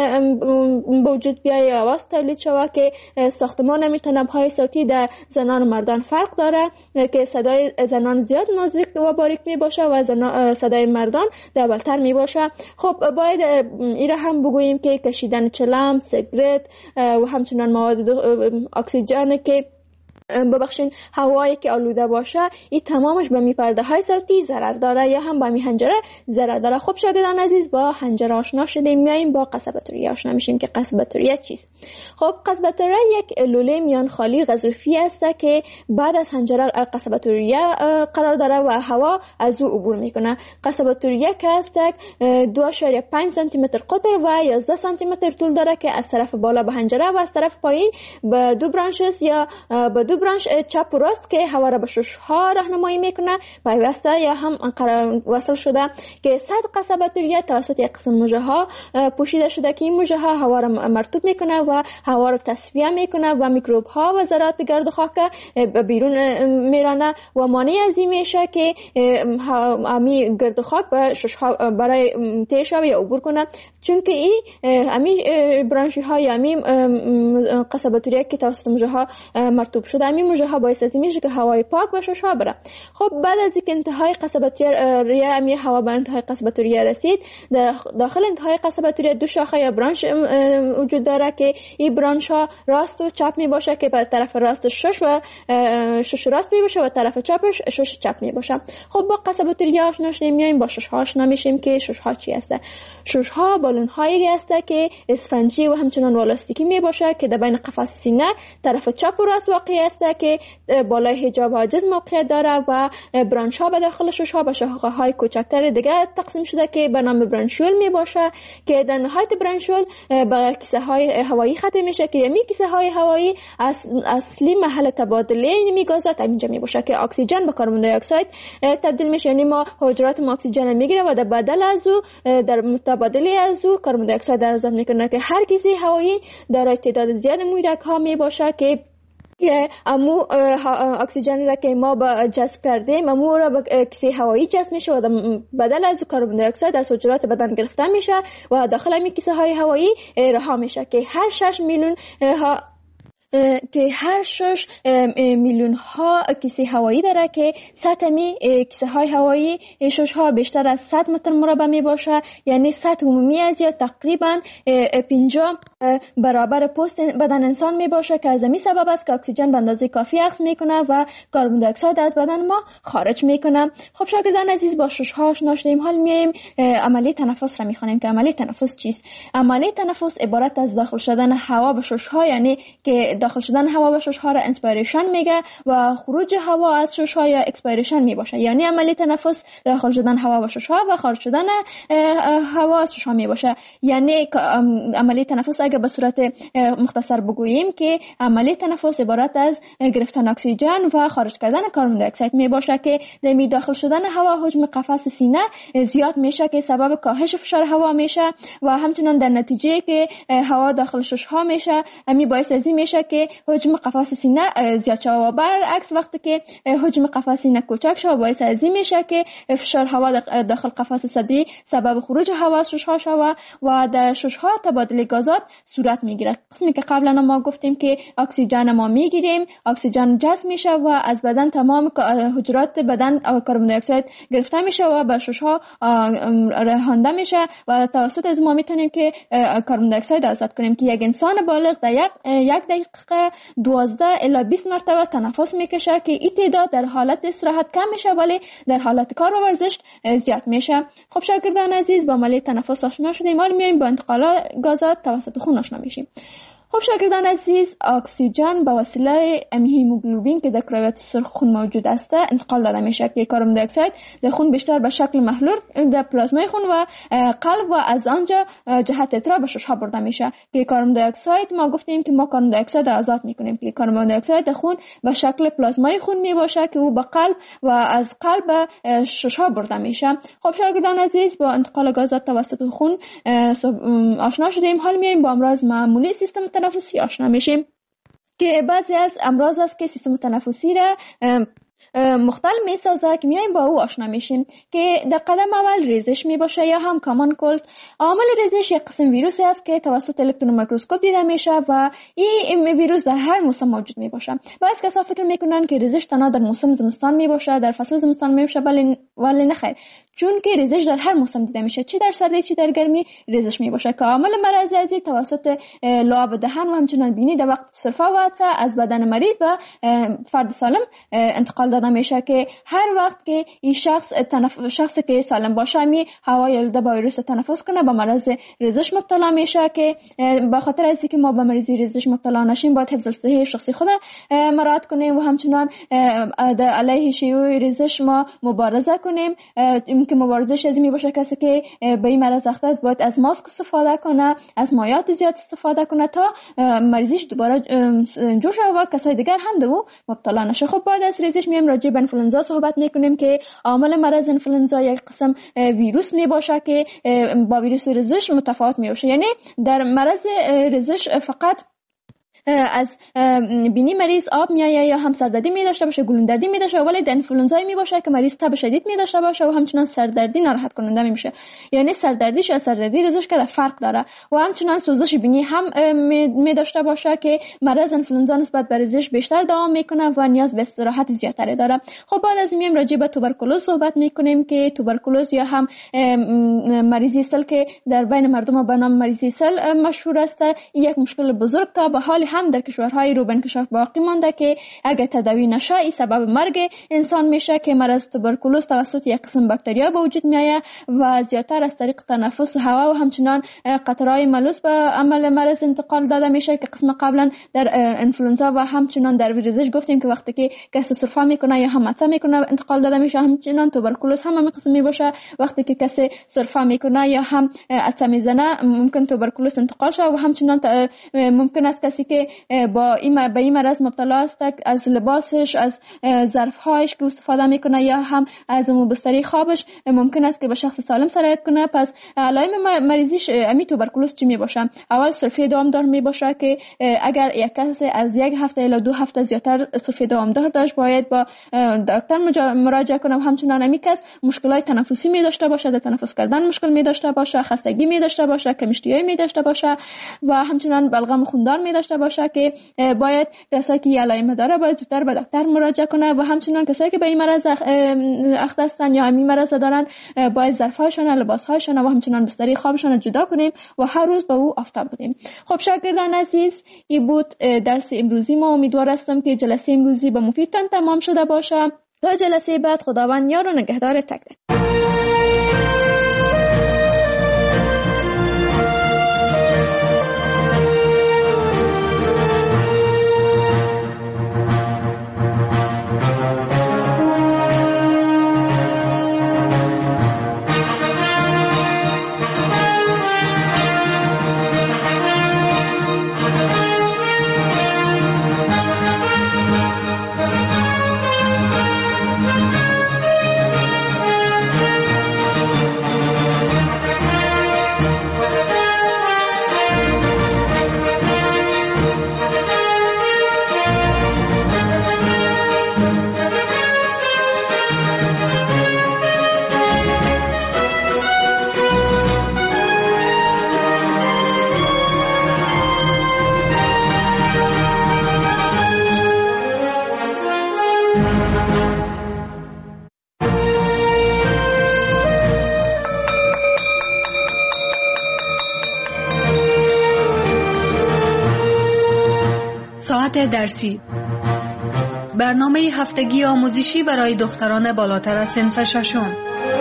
به وجود بیاید، آواز تولید شود که ساختمان همین تناب‌های صوتی در زنان و مردان فرق داره که صدای زنان زیاد نازک و باریک می باشه و صدای مردان دبلتر می باشه. خب باید این را هم بگوییم که کشیدن چلم، سیگرت و همچنان مواد اکسیژن که ببخشین هوایی که آلوده باشه این تمامش به می پرده های صوتی ضرر داره یا هم به می حنجره ضرر داره. خب شاگردان عزیز با حنجره آشنا شدیم، میایم با قصبه توریه آشنا میشیم که قصبه توریه چیست. خب قصبه توریه یک لوله میان خالی غضروفی است که بعد از حنجره قصبه توریه قرار داره و هوا از او عبور میکنه. قصبه توریه که است دو و پنج سانتی متر قطر و یازده سانتی متر طول داره که از طرف بالا به حنجره و از طرف پایین به دو برانش یا به دو برانش چپ و راست که هوا را به شش ها راهنمایی میکنه پیوسته یا هم وصل شده که صد قصبه توریه توسط یک قسم مژه ها پوشیده شده که این مژه ها هوا را مرطوب میکنه و هوا را تصفیه میکنه و میکروب ها و ذرات گرد و خاک به بیرون میرانه و مانع از این میشه که امی گرد و خاک به شش ها برای تیش یا عبور کنه، چون که این امی برانشی ها یا امی قصبه توریه که توسط مژه ها مرطوب شده همین مژه ها باعث از میشه که هوای پاک به شش ها بره. خب بعد از اینکه انتهای قصبه توریه همین هوا به انتهای قصبه توریه رسید، داخل انتهای قصبه توریه دو شاخه یا برانش وجود داره که این برانش ها راست و چپ می باشه که به طرف راست شش و شش راست می باشه و طرف چپش شش چپ می باشه. خب با قصبه توریه آشنا شدیم، میایم با شش ها آشنا میشیم که شش ها چی هست. شش ها بالون هایی هست که اسفنجی و همچنان والاستیکی می باشه که در بین قفس سینه طرف چپ و راست واقع است که بالای حجاب حاجز موقعیت داره و برانش ها به داخل شش ها به شاخه های کوچکتر دیگه تقسیم شده که به نام برانشول می باشه که در نهایت برانشول به کیسه های هوایی ختم میشه که می کیسه های هوایی اصلی محل تبادله این گازات اینجا می باشه که اکسیژن به کربن دی اکساید تبدیل میشه. یعنی ما حجرات ما اکسیژن میگیره و در بدل از او در متبادله از او کربن دی اکساید آزاد میکنه که هر کیسه هوایی دارای تعداد زیاد مویدک ها می باشه که امو اکسیژن را که ما با جذب کردیم امو را به کیسه هوایی جذب میشه و بدل از کربن دی اکساید از حجرات بدن گرفته میشه و داخل همین کیسه های هوایی رها میشه که هر شش میلیون ها که هر شش میلیون ها کیسه هوایی داره که سطح می کیسه های هوایی شش ها بیشتر از صد متر مربع می باشه، یعنی سطح عمومی از یا تقریبا پنجاه برابر پوست بدن انسان می باشه که از این سبب است که اکسیژن به اندازه کافی اخذ میکنه و کربن دی اکساید از بدن ما خارج میکنه. خب شاگردان عزیز با شش ها آشنا شدیم، حال میایم عملی تنفس را میخوانیم که عملی تنفس چیست. عملی تنفس عبارت از داخل شدن هوا به شش ها، یعنی که داخل شدن هوا به شش ها را انسپیریشن میگه و خروج هوا از شش ها یا اکسپیریشن می باشه. یعنی عملی تنفس داخل شدن هوا به شش ها و خارج شدن هوا از شش ها می باشه. یعنی عملی تنفس اگه به صورت مختصر بگوییم که عملی تنفس عبارت از گرفتن اکسیژن و خارج کردن کربن دی اکساید می باشه که در داخل شدن هوا حجم قفس سینه زیاد میشه که سبب کاهش فشار هوا میشه و همچنین در نتیجه که هوا داخل شش ها میشه می باعث از این میشه که حجم قفس سینه زیاد شود و برعکس وقتی که حجم قفس سینه کوچک شود باعث از این میشه که فشار هوا داخل قفس صدری سبب خروج هوا از ششها شود و در ششها تبادل گازات صورت میگیره. قسمی که قبلا ما گفتیم که اکسیژن ما میگیریم، اکسیژن جذب میشه و از بدن تمام حجرات بدن کربن دی اکساید گرفته میشه و به ششها رهانده میشه و توسط از ما میتونیم که کربن دی اکساید آزاد کنیم که یک انسان بالغ در یک یک دقیقه دوازده الی بیست مرتبه تنفس میکشه که این تعداد در حالت استراحت کم میشه ولی در حالت کار و ورزش زیاد میشه. خب شاگردان عزیز با عملیه تنفس آشنا شدیم، حالا میایم با انتقال گازات توسط خون آشنا میشیم. خب شاگردان عزیز، اکسیژن به وسیله هیموگلوبین که در کرویات سرخ خون موجود است انتقال داده میشه که کربن دی اکساید در خون بیشتر به شکل محلول در پلازمای خون و قلب و از آنجا جهت اترا به ششها برده میشه که کربن دی اکساید ما گفتیم که ما کربن دی اکساید آزاد میکنیم که کربن دی اکساید در خون به شکل پلازمای خون میباشه که او به قلب و از قلب به ششها برده میشه. خب شاگردان عزیز، با انتقال گازات توسط خون آشنا شدیم، حال میایم با امراض معمولی سیستم تنفسی آشنا میشیم که بعضی از امراض است که سیستم تنفسی را مختل می سازه که میایم با او آشنا میشیم که در قدم اول ریزش می باشه یا هم کامان کولد. عامل ریزش یک قسم ویروسی است که توسط الکترون میکروسکوپ دیده میشه و این ویروس در هر موسم موجود می باشه. بعضی کسا فکر میکنن که ریزش تنها در موسم زمستان می باشه، در فصل زمستان می باشه، ولی ولی نه خیر، چون که ریزش در هر موسم دیده میشه، چی در سردی چی در گرمی ریزش می باشه که عامل مرض ازی توسط لعاب دهن و همچنان بینی در وقت سرفه و عطسه از بدن مریض و فرد سالم انتقال داده میشه که هر وقت که این شخص تنف... شخصی که سالم باشه می هوای آلوده با ویروس تنفس کنه به مرض ریزش مبتلا میشه که به خاطر از اینکه ما به مرض ریزش مبتلا نشیم باید حفظ صحی شخصی خود مراعات کنیم و همچنان علیه شیوع ریزش ما مبارزه کنیم. که مبارزش از این می باشه کسی که به این مرض اخته است باید از ماسک استفاده کنه، از مایعات زیاد استفاده کنه تا مریضیش دوباره جوش و کسای دیگر هم به او مبتلا نشه. خب بعد از ریزش میایم راجع به انفلوئنزا صحبت میکنیم که عامل مرض انفلوئنزا یک قسم ویروس می باشه که با ویروس ریزش متفاوت می باشه. یعنی در مرض ریزش فقط از بینی مریض آب میایه یا هم سردردی می داشته باشه، گلوندردی می داشته، ولی در انفلوئنزا می باشه که مریض تب شدید می داشته باشه و همچنان سردردی ناراحت کننده می میشه. یعنی سردردیش از سردردی ریزش که فرق داره و همچنان سوزش بینی هم می داشته باشه که مرض انفلوئنزا نسبت به ریزش بیشتر دوام میکنه و نیاز به استراحت زیادتری داره. خب بعد از میایم راجع به توبرکولوز صحبت میکنیم که توبرکولوز یا هم مریضی سل که در بین مردم به نام مریضی سل مشهور است، یک مشکل بزرگ تا به حال هم در کشورهای رو به انکشاف باقی مانده که اگر تداوی نشه ای سبب مرگ انسان میشه که مرض توبرکولوز توسط یک قسم باکتریا به وجود میاد و زیادتر از طریق تنفس هوا و همچنان قطرهای ملوث به عمل مرض انتقال داده میشه که قسم قبلا در انفلوئنزا و همچنان در ریزش گفتیم که وقتی که کسی سرفه میکنه یا هم عطسه میکنه انتقال داده میشه. همچنان توبرکولوز هم همین قسم می باشه، وقتی که کسی سرفه میکنه یا هم عطسه میزنه ممکن توبرکولوز انتقال شه و همچنان ممکن است کسی که با این به این مرض مبتلا است از لباسش، از ظرفهایش که استفاده میکنه یا هم از بستری خوابش ممکن است که به شخص سالم سرایت کنه. پس علائم مریضیش امی توبرکولوز چی می باشه؟ اول سرفه دوامدار می باشه که اگر یک کس از یک هفته الی دو هفته زیادتر سرفه دوامدار داشت باید با دکتر مراجعه کنه و همچنان امی کس مشکلات تنفسی می داشته باشه، در تنفس کردن مشکل می داشته باشه، خستگی می داشته باشه، کمشتیایی می داشته باشه و همچنان بلغم خوندار می داشته باشه که باید کسایی که علائم داره باید زودتر به دکتر مراجعه کنه و همچنان کسایی که به این مرض اخته هستن یا همین مرض دارن باید ظرف‌هاشون، لباس‌هاشون و همچنان بستری خوابشون جدا کنیم و هر روز به او آفتاب بدیم. خب شاگردان عزیز، این بود درس امروزی ما. امیدوار هستم که جلسه امروزی به مفیدتان تمام شده باشه. تا جلسه بعد خداوند یار و نگهدار تک تک. ساعت درسی، برنامه هفتگی آموزشی برای دختران بالاتر از صنف ششم.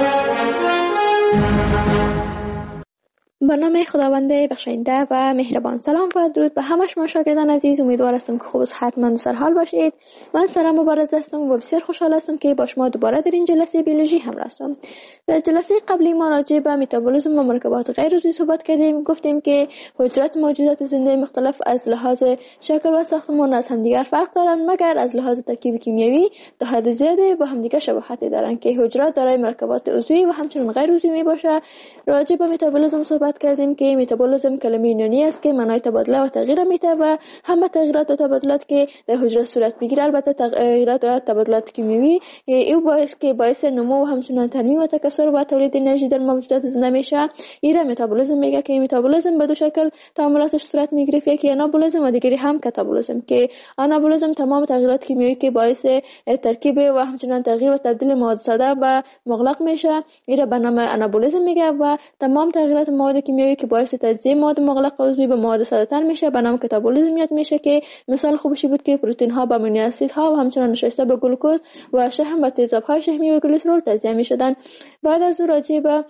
با نام خداوند بخشاینده و مهربان. سلام و درود به همه شما شاگردان عزیز. امیدوار هستم که خوب و صحتمند و سرحال باشید. من سارا مبارز هستم و بسیار خوشحال هستم که با شما دوباره در این جلسه بیولوژی همراه هستم. در جلسه قبلی ما راجع به متابولیسم و مرکبات غیر عضوی صحبت کردیم. گفتیم که حجرات موجودات زنده مختلف از لحاظ شکل و ساختمان از همدیگر فرق دارند، مگر از لحاظ ترکیب کیمیایی تا حد زیادی با همدیگر شباهت دارند که حجرات دارای مرکبات عضوی و همچنین غیر عضوی میباشه. راجع به متابولیسم صحبت کردیم که متابولیسم کلمه یونانی است که معنای تبادله و تغییر میده و همه تغییرات و تبادلات که در حجره صورت میگیره، البته تغییرات و تبادلات کیمیایی، این باعث که باعث نمو و همچنین تنویع و تکثر و تولید انرژی در موجودات زنده میشه. این متابولیسم میگه که متابولیسم به دو شکل تعاملاتش صورت میگیره، یکی آنابولیسم و دیگری هم کاتابولیسم. که آنابولیسم تمام تغییرات کیمیایی که باعث ترکیب و همچنین تغییر و تبدیل مواد ساده به مغلق میشه، این به نام آنابولیسم میگه، و تمام تغییرات مواد کیمیایی که باعث تجزیه مواد مغلق عضوی به مواد ساده تر میشه به نام کاتابولیسم یاد میشه. که مثال خوبشی بود که پروتئین ها به امینو اسید ها و همچنین نشسته به گلوکوز و شحم و تیزاب های شحمی و گلیسرول تجزیه میشدن. بعد از او راجع به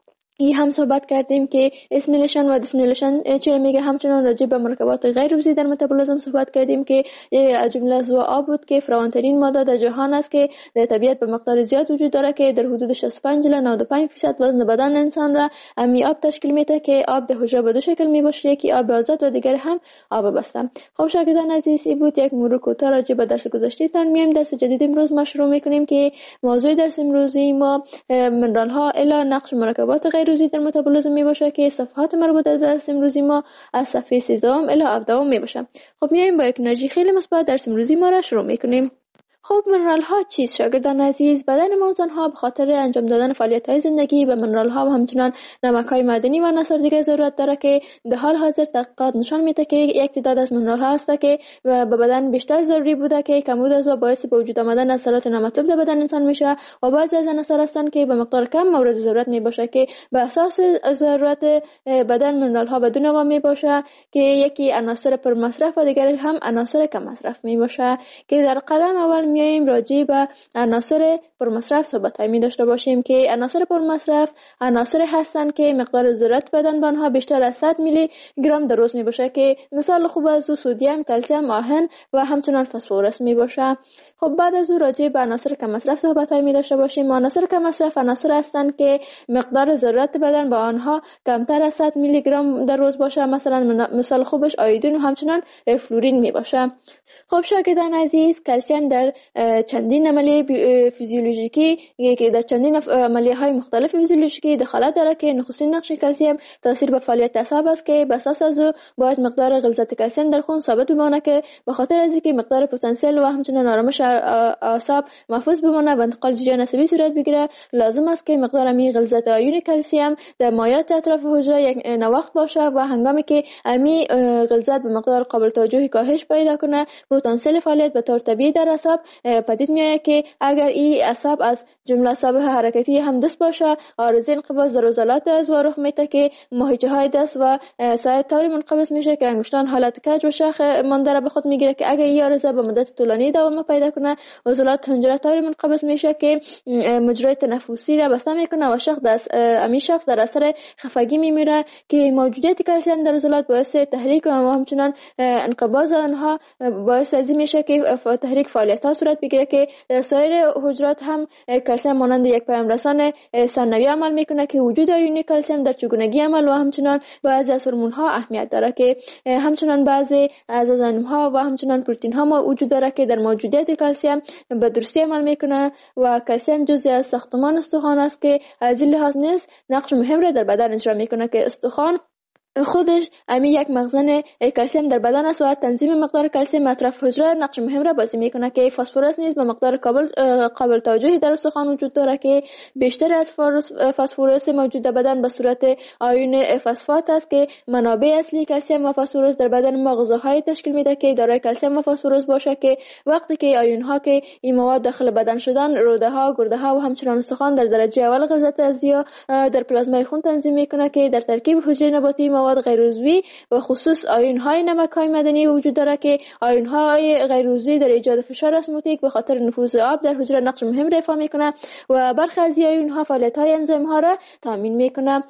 ای هم صحبت کردیم که اسمیلیشن و دیسمیلیشن چی میگه. همچنین راجع به مرکبات غیر عضوی در متابولیسم صحبت کردیم که از جمله از آب بود که فراوانترین ماده در جهان است که در طبیعت به مقدار زیاد وجود داره که در حدود شصت و پنج الی نود و پنج درصد وزن بدن انسان را امی آب تشکیل میده. که آب در حجره به دو شکل میباشه، یکی آب آزاد و دیگر هم آب بسته. خب شاگردان عزیز، این بود یک مرور کوتاه راجع به درس گذشته تان. میایم درس جدید امروز ما شروع میکنیم که موضوع درس امروزی ما منرال ها الی نقش مرکبات غیر عضوی در متابولیسم میباشه که صفحات مربوطه در درس امروزی ما از صفحه سیزده الی هفده میباشه. خب میایم با یک انرژی خیلی مثبت درس امروزی ما را شروع میکنیم. خب منرال ها چیست شاگردان عزیز؟ بدن ما انسان ها به خاطر انجام دادن فعالیت های زندگی به منرال ها و همچنین نمک های معدنی و عناصر دیگه ضرورت داره که در حال حاضر تحقیقات نشان میده که یک تعداد از منرال ها هست که به بدن بیشتر ضروری بوده که کمبود از و باعث به وجود آمدن اثرات نامطلوب در بدن انسان میشه، و بعضی از عناصر هستند که به مقدار کم مورد ضرورت میباشه که به اساس ضرورت بدن منرال ها بدون نوع میباشه که یکی عناصر پر مصرف و دیگر هم عناصر کم مصرف میباشه. که در قدم اول میایم راجع به عناصر پرمصرف صحبت می داشته باشیم که عناصر پرمصرف عناصر هستند که مقدار ضرورت بدن به آنها بیشتر از صد میلی گرم در روز می باشه. که مثال خوب از او سدیم، کلسیم، آهن و همچنین فسفرس می باشه. خب بعد از او راجع به عناصر کم مصرف صحبت می داشته باشیم. عناصر کم مصرف عناصر هستند که مقدار ضرورت بدن به آنها کمتر از صد میلی گرم در روز باشه. مثلا مثال خوبش آیودین و همچنین فلورین می باشه. خب شاگردان عزیز، کلسیم در چندین عملیه فیزیولوژیکی که در چندین عملیه های مختلف فیزیولوژیکی دخالت داره که نخستین نقش کلسیم تاثیر به فعالیت اعصاب است که به اساس از او باید مقدار غلظت کلسیم در خون ثابت بمانه که به خاطر از اینکه مقدار پتانسیل و همچنین آرامش اعصاب محفوظ بمانه و انتقال جریان عصبی صورت بگیره، لازم است که مقدار می غلظت آیون کلسیم در مایعات اطراف حجره یک نواخت باشه و هنگامی که امی غلظت به مقدار قابل توجهی کاهش پیدا کنه، پتانسیل فعالیت به طور طبیعی در اعصاب پدید میاد. که اگر این اعصاب از جمله اعصاب حرکتی هم دست باشه، عارضه انقباض در عضلات از رخ میده که ماهیچه های دست و ساعد طوری منقبض میشه که انگشتان حالت کج و شاخ مانده را به خود میگیره. که اگر این عارضه به مدت طولانی دوام پیدا کنه، عضلات حنجره طوری منقبض میشه که مجرای تنفسی را بسته میکنه و شخص دست امی شخص در اثر خفگی میمیره. که موجودیت کلسیم در عضلات باعث تحریک و همچنین انقباض آنها باعث از میشه که تحریک فعالیت ها صورت بگیره. که در سایر حجرات هم کلسیم مانند یک پیام رسان ثانوی عمل میکنه که وجود آیون کلسیم در چگونگی عمل و همچنین بعضی از هورمون ها اهمیت داره. که همچنین بعضی از انزیم ها و همچنین پروتئین ها ما وجود داره که در موجودیت کلسیم به درستی عمل میکنه و کلسیم جزئی از ساختمان استخوان است که از این لحاظ نیز نقش مهم را در بدن اجرا میکنه. که استخوان خودش امی یک مخزن کلسیم در بدن است و تنظیم مقدار کلسیم اطراف حجره نقش مهم را بازی میکنه. که فسفرس نیز به مقدار قابل قابل توجهی در استخوان وجود داره که بیشتر از فسفرس موجود در بدن به صورت آیون فسفات است. که منابع اصلی کلسیم و فسفرس در بدن ما غذاهای تشکیل میده که دارای کلسیم و فسفرس باشه. که وقتی که آیون ها که این مواد داخل بدن شدن، روده ها، گرده ها و همچنین استخوان در درجه اول غلظت ازیا در پلازمای خون تنظیم میکنه که در ترکیب حجره نباتی مواد غیر عضوی و خصوص آیون‌های نمک‌های معدنی وجود داره که آیون‌های غیر عضوی در ایجاد فشار اسموتیک به خاطر نفوذ آب در حجره نقش مهم ایفا میکنه و برخی از آیون‌ها فعالیت‌های انزیم‌ها را تامین میکنه.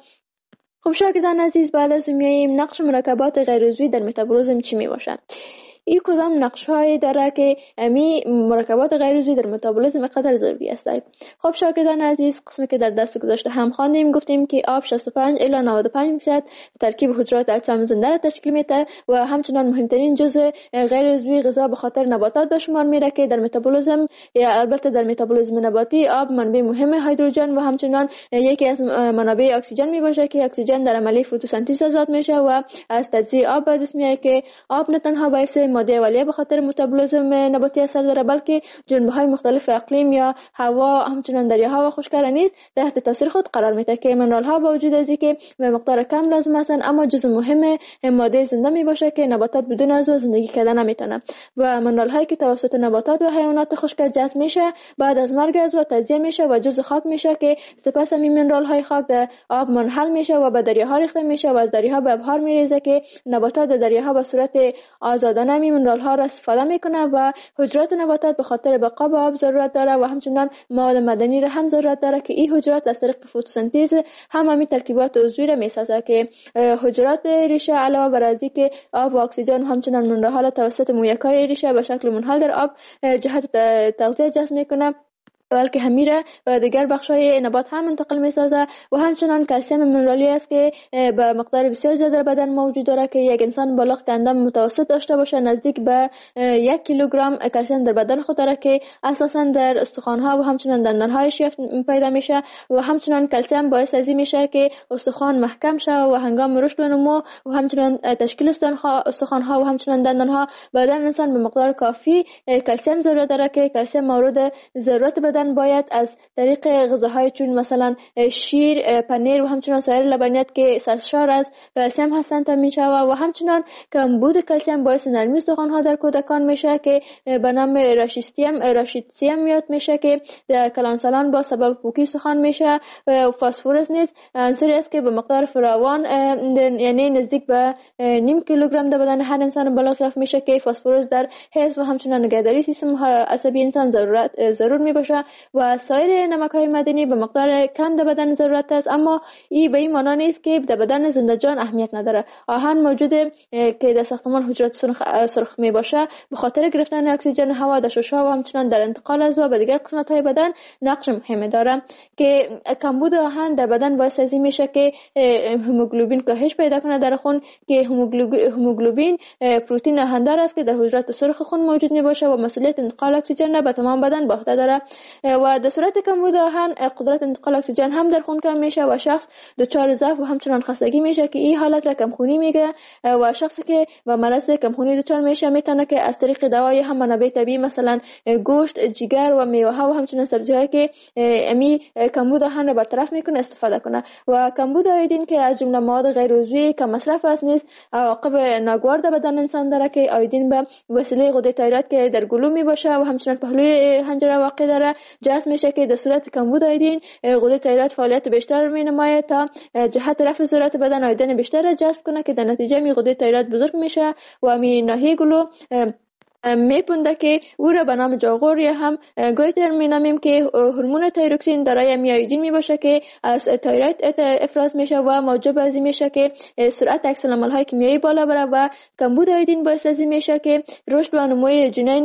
خب شاگردان عزیز، بعد از میاییم نقش مرکبات غیر عضوی در متابولیسم چی می باشه؟ این کدام نقش هایی داره که امی مرکبات غیر عضوی در متابولیسم قدر ضروری است؟ خب شاگردان عزیز، قسمی که در دست گذاشته هم خواندیم، گفتیم که آب شصت و پنج الی نود و پنج درصد ترکیب حجرات اجسام زنده را تشکیل میده و همچنان مهمترین جزء غیر عضوی غذا به خاطر نباتات به شمار میره که در متابولیسم یا البته در متابولیسم نباتی آب منبع مهم هیدروژن و همچنان یکی از منابع اکسیژن می باشه که اکسیژن در عملیه فتوسنتز آزاد میشه و از تجزیه آب به دست میاد که آب نه تنها باعث ماده اولیه به خاطر متابولیسم نباتی اثر داره، بلکه جنبه‌های مختلف اقلیم یا هوا همچنان دریاها و خشک‌کردنی نیز تحت تاثیر خود قرار میده که منرال‌ها با وجود از اینکه به مقدار کم لازم هستند اما جزء مهم ماده زنده می باشه که نباتات بدون از زندگی کردن نمیتونن و منرال‌هایی که توسط نباتات و حیوانات خشک جذب میشه بعد از مرگ از و تجزیه میشه و جزء خاک میشه که سپس این منرال‌های خاک در آب منحل میشه و به دریاها ریخته میشه و از دریاها به ابحار میریزه که نباتات در دریاها به صورت آزادانه می منرال‌ها را استفاده میکنه و حجرات نباتات به خاطر بقا به آب ضرورت داره و همچنان مواد معدنی را هم ضرورت داره که این حجرات از طریق فتوسنتز هم همین ترکیبات عضوی را میسازه که حجرات ریشه علاوه بر از اینکه آب و اکسیژن همچنان منرال‌ها را توسط مویک‌های ریشه به شکل منحل در آب جهت تغذیه جذب میکنه بلکه همیره و دیگر بخش‌های نبات هم منتقل می‌سازه و همچنان کلسیم منرالی است که به مقدار بسیار زیاد در بدن موجود داره که یک انسان بالغ که اندام متوسط داشته باشه نزدیک به یک کیلوگرم کلسیم در بدن خود داره که اساساً در استخوان‌ها و همچنان دندان‌های شیفت پیدا میشه و همچنان کلسیم باعث از این میشه که استخوان محکم شه و هنگام رشد و نمو و همچنان تشکیل استخوان‌ها و همچنان دندان‌ها بدن انسان به مقدار کافی کلسیم ضرورت داره که کلسیم مورد ضرورت بدن باید از طریق غذاهای چون مثلا شیر، پنیر و همچنان سایر لبنیات که سرشار از کلسیم هستند تامین شود و همچنان کمبود کلسیم باعث نرمی استخوان‌ها در کودکان میشه که به نام راشیستیم راشیتسیم یاد میشه که در کلانسالان با سبب پوکی استخوان میشه و فسفرس نیز عنصری است که به مقدار فراوان یعنی نزدیک به نیم کیلوگرم در بدن هر انسان بالغ یافت میشه که فسفرس در حس و همچنان نگهداری سیستم عصبی انسان ضرورت ضرور میباشه و سایر نمک‌های معدنی به مقدار کم در بدن ضرورت است اما این به این معنی نیست که در بدن زنده جان اهمیت نداره. آهن موجوده که در ساختمان حجرات سرخ, سرخ می باشه به خاطر گرفتن اکسیژن هوا در شش‌ها و همچنان در انتقال از و به دیگر قسمت‌های بدن نقش مهمی داره که کمبود آهن در بدن باعث از این میشه که هموگلوبین کاهش پیدا کنه در خون که هموگلوبین پروتئین آهندار است که در حجرات سرخ خون موجود می باشه و مسئولیت انتقال اکسیژن به تمام بدن به عهده داره و در صورت کمبود آهن قدرت انتقال اکسیژن هم در خون کم میشه و شخص دچار ضعف و همچنان خستگی میشه که این حالت را کمخونی میگه و شخصی که به مرض کمخونی دچار میشه میتونه که از طریق دوای هم منابع طبیعی مثلا گوشت، جگر و میوه ها و همچنان سبزی‌هایی که امی کمبود آهن را برطرف میکنه استفاده کنه و کمبود آیودین که از جمله مواد غیر عضوی که مصرف است نیز عواقب ناگوار در بدن انسان داره که آیودین به وسیله غده تایروید که در گلو می باشه و همچنان پهلوی حنجره واقع داره جذب میشه که در صورت کمبود آیودین غده تایروید فعالیت بیشتر می نماید تا جهت رفع ضرورت بدن آیودین بیشتر را جذب کنه که در نتیجه می غده تایروید بزرگ میشه و می ناحیه گلو میپونده که او را به نام جاغور یا هم گویتر مینامیم که هورمون تایروکسین دارای میایودین می باشه که از تایروید افراز میشه و موجب از این میشه که سرعت عکس العمل‌های کیمیایی بالا بره و کمبود آیودین باعث از این میشه که رشد و نموی جنین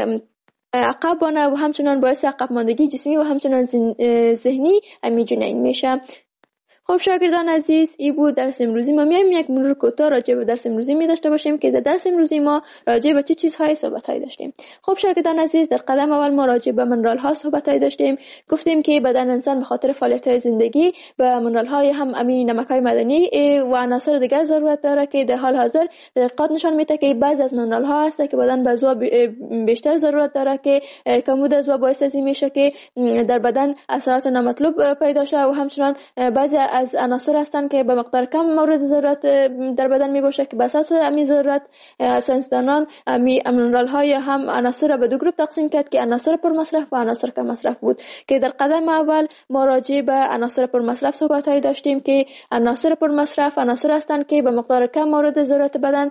عقب بانه و همچنان باعث عقب ماندگی جسمی و همچنان ذهنی امی جنین میشه. خب شاگردان عزیز، این بود درس امروزی ما. میایم یک مرور کوتاه راجع به درس امروزی می داشته باشیم که در درس امروزی ما راجع به چه چیزهای صحبت‌های داشتیم. خب شاگردان عزیز، در قدم اول ما راجع به منرال ها صحبت‌های داشتیم. گفتیم که بدن انسان به خاطر فعالیت‌های زندگی به منرال های هم امین نمک‌های معدنی و عناصر دیگر ضرورت داره که در حال حاضر تحقیقات نشان میده که بعضی از منرال ها هست که بدن به زوا بیشتر ضرورت داره که کمبود از باعث از این میشه که در بدن اثرات نامطلوب پیدا شه و همچنان بعضی از عناصر هستند که به مقدار کم مورد ضرورت در بدن می باشه که به اساس امی ضرورت ساینسدانان امی مینرال ها یا هم عناصر به دو گروه تقسیم کرد که عناصر پر مصرف و عناصر کم مصرف بود که در قدم اول ما راجع به عناصر پر مصرف صحبت هایی داشتیم که عناصر پر مصرف عناصر هستند که به مقدار کم مورد ضرورت بدن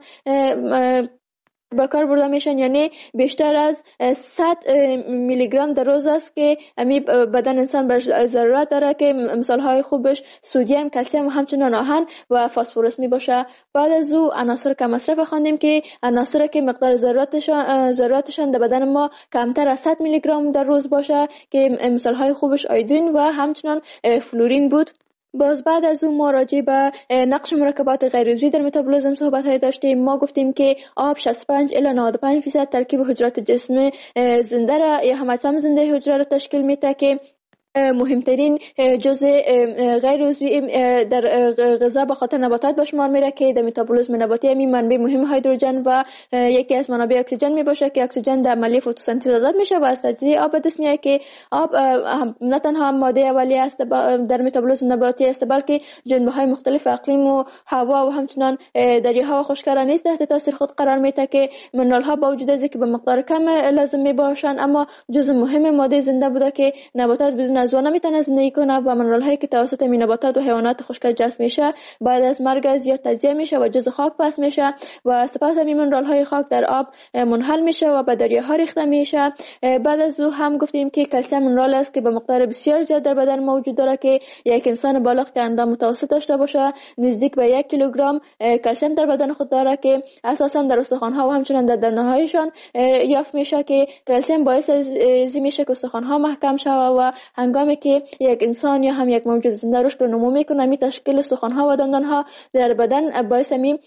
با کار برده میشن، یعنی بیشتر از صد میلی گرم در روز است که امی بدن انسان بر ضرورت داره که مثال های خوبش سدیم، کلسیم و همچنین آهن و فسفرس می باشه. بعد از او عناصر کم مصرف خواندیم که عناصر که مقدار ضرورتشان ضرورتشان در بدن ما کمتر از صد میلی گرم در روز باشه که مثال های خوبش آیودین و همچنین فلورین بود. باز بعد از اون ما راجع به نقش مرکبات غیر عضوی در متابولیسم صحبت های داشتیم. ما گفتیم که آب شصت و پنج الی نود و پنج درصد ترکیب حجرات جسم زنده را یا هم اجسام زنده حجره را تشکیل میده که مهمترین جزء غیر عضوی در غذا به خاطر نباتات به شمار میره که در متابولیسم نباتی همین منبع مهم هیدروژن و یکی از منابع اکسیژن می باشه که اکسیژن در عملیه فتوسنتز آزاد میشه و از تجزیه آب به دست میاد که آب نه تنها ماده اولیه است در متابولیسم نباتی است بلکه جنبه های مختلف اقلیم و هوا و همچنان دریاها و خشک‌ها نیز تحت تاثیر خود قرار میده که منرال ها با وجود از اینکه به مقدار کم لازم می باشن اما جزء مهم ماده زنده بوده که نباتات بدون از اون نمیتونه زندگی کنه و منرال هایی که توسط می نباتات و حیوانات خشک جذب میشه بعد از مرگ از زیاد تجزیه میشه و جزء خاک پس میشه و سپس همین منرال های خاک در آب منحل میشه و به دریاها ریخته میشه. بعد از او هم گفتیم که کلسیم منرال است که به مقدار بسیار زیاد در بدن موجود داره که یک انسان بالغ که اندام متوسط داشته باشه نزدیک به یک کیلوگرم کلسیم در بدن خود داره که اساسا در استخوان ها و همچنین در دندان هایشان یافت میشه که کلسیم باعث ازی میشه که استخوان ها محکم شوه و هنگامی که یک انسان یا هم یک موجود زنده رشد و نمو میکنه می تشکیل استخوان ها و دندان ها در بدن باعث می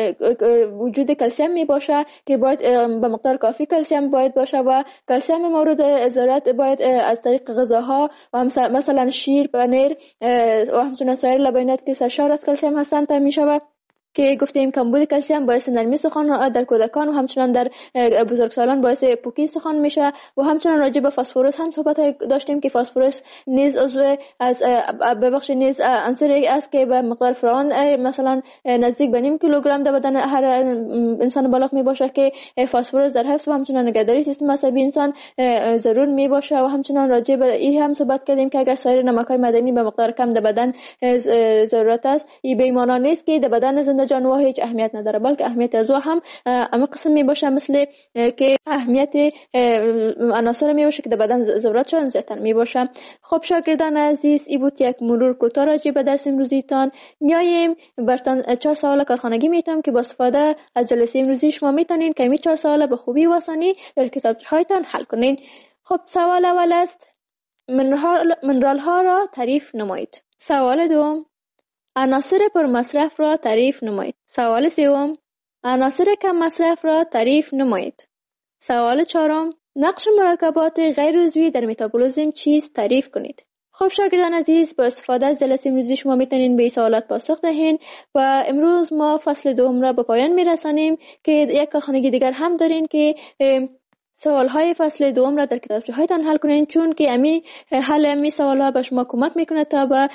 وجود کلسیم می باشه که باید به مقدار کافی کلسیم باید باشه و کلسیم مورد ضرورت باید از طریق غذاها و مثلا شیر، پنیر و همچنین سایر لبنیات که سرشار از کلسیم هستند تامین میشه که گفتیم کمبود کلسیم باعث نرمی سخن در کودکان و همچنین در بزرگسالان باعث پوکی سخن میشه و همچنین راجع به فسفرس هم صحبت داشتیم که فسفرس نیز عضو از ببخش نیز عنصری است که به مقدار فراوان مثلا نزدیک به نیم کیلوگرم در بدن هر انسان بالغ می باشه که فسفرس در حفظ و همچنین نگهداری سیستم عصبی انسان ضرور می باشه و همچنین راجع به این هم صحبت کردیم که اگر سایر نمک‌های معدنی به مقدار کم در بدن ضرورت است این به معنی نیست که در بدن زنده جانور هیچ اهمیت نداره بلکه اهمیت از او هم اما قسم می باشه مثل که اهمیت عناصر می باشه که در بدن ضرورتشان زیادتر می باشه. خب شاگردان عزیز این بود یک مرور کوتاه راجع به درس امروزیتان. میایم برتان چهار سوال کارخانگی میتونم که با استفاده از جلسه امروزی شما میتونین که می چهار سوال به خوبی و آسانی در کتابچه هایتان حل کنین. خب سوال اول است منرال ها را تعریف نمایید. سوال دوم عناصر پر مصرف را تعریف نمایید. سوال سوم عناصر کم مصرف را تعریف نمایید. سوال چهارم نقش مرکبات غیر عضوی در متابولیسم چیست تعریف کنید. خب شاگردان عزیز با استفاده از جلسه امروزی شما میتونین به این سوالات پاسخ دهین و امروز ما فصل دوم را به پایان میرسانیم که یک کارخانگی دیگر هم دارین که سوالهای فصل دوم را در کتابچه هایتان حل کنین چون که امی حل امی سوالها به شما کمک میکنه تا به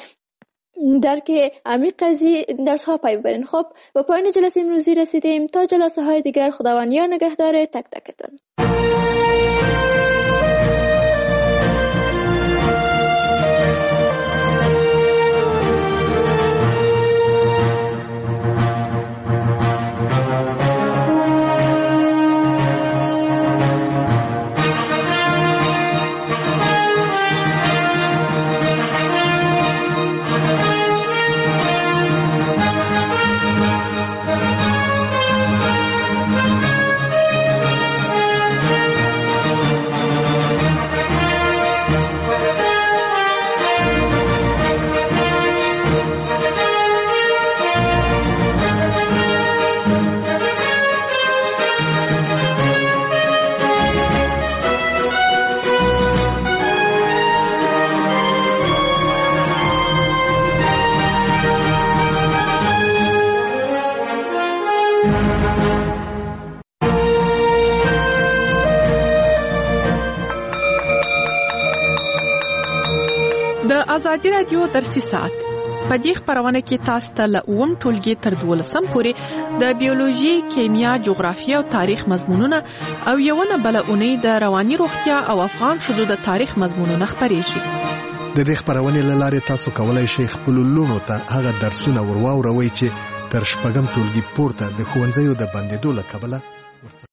درک عمیق قضیه درس ها پی ببرین. خب با پایان جلسه امروزی رسیدیم. تا جلسه های دیگر خداوند یار نگهدار تک تکتون. د ازادي رادیو درسي ساعت په دې خبرونه کې تاسو ته له اووم ټولګي تر دولسم پورې د بیولوژي، کیمیا، جغرافیه او تاریخ مضمونونه او یوونه بل اونۍ د رواني روغتیا او افغان شذو د تاریخ مضمونونه خبرېږي. د دې خبرونې له لارې تاسو کولای شئ خپل لونو ته هغه درسونه ورواوروئ چې تر شپږم ټولګي پورته د ښوونځیو د بندېدو له کبله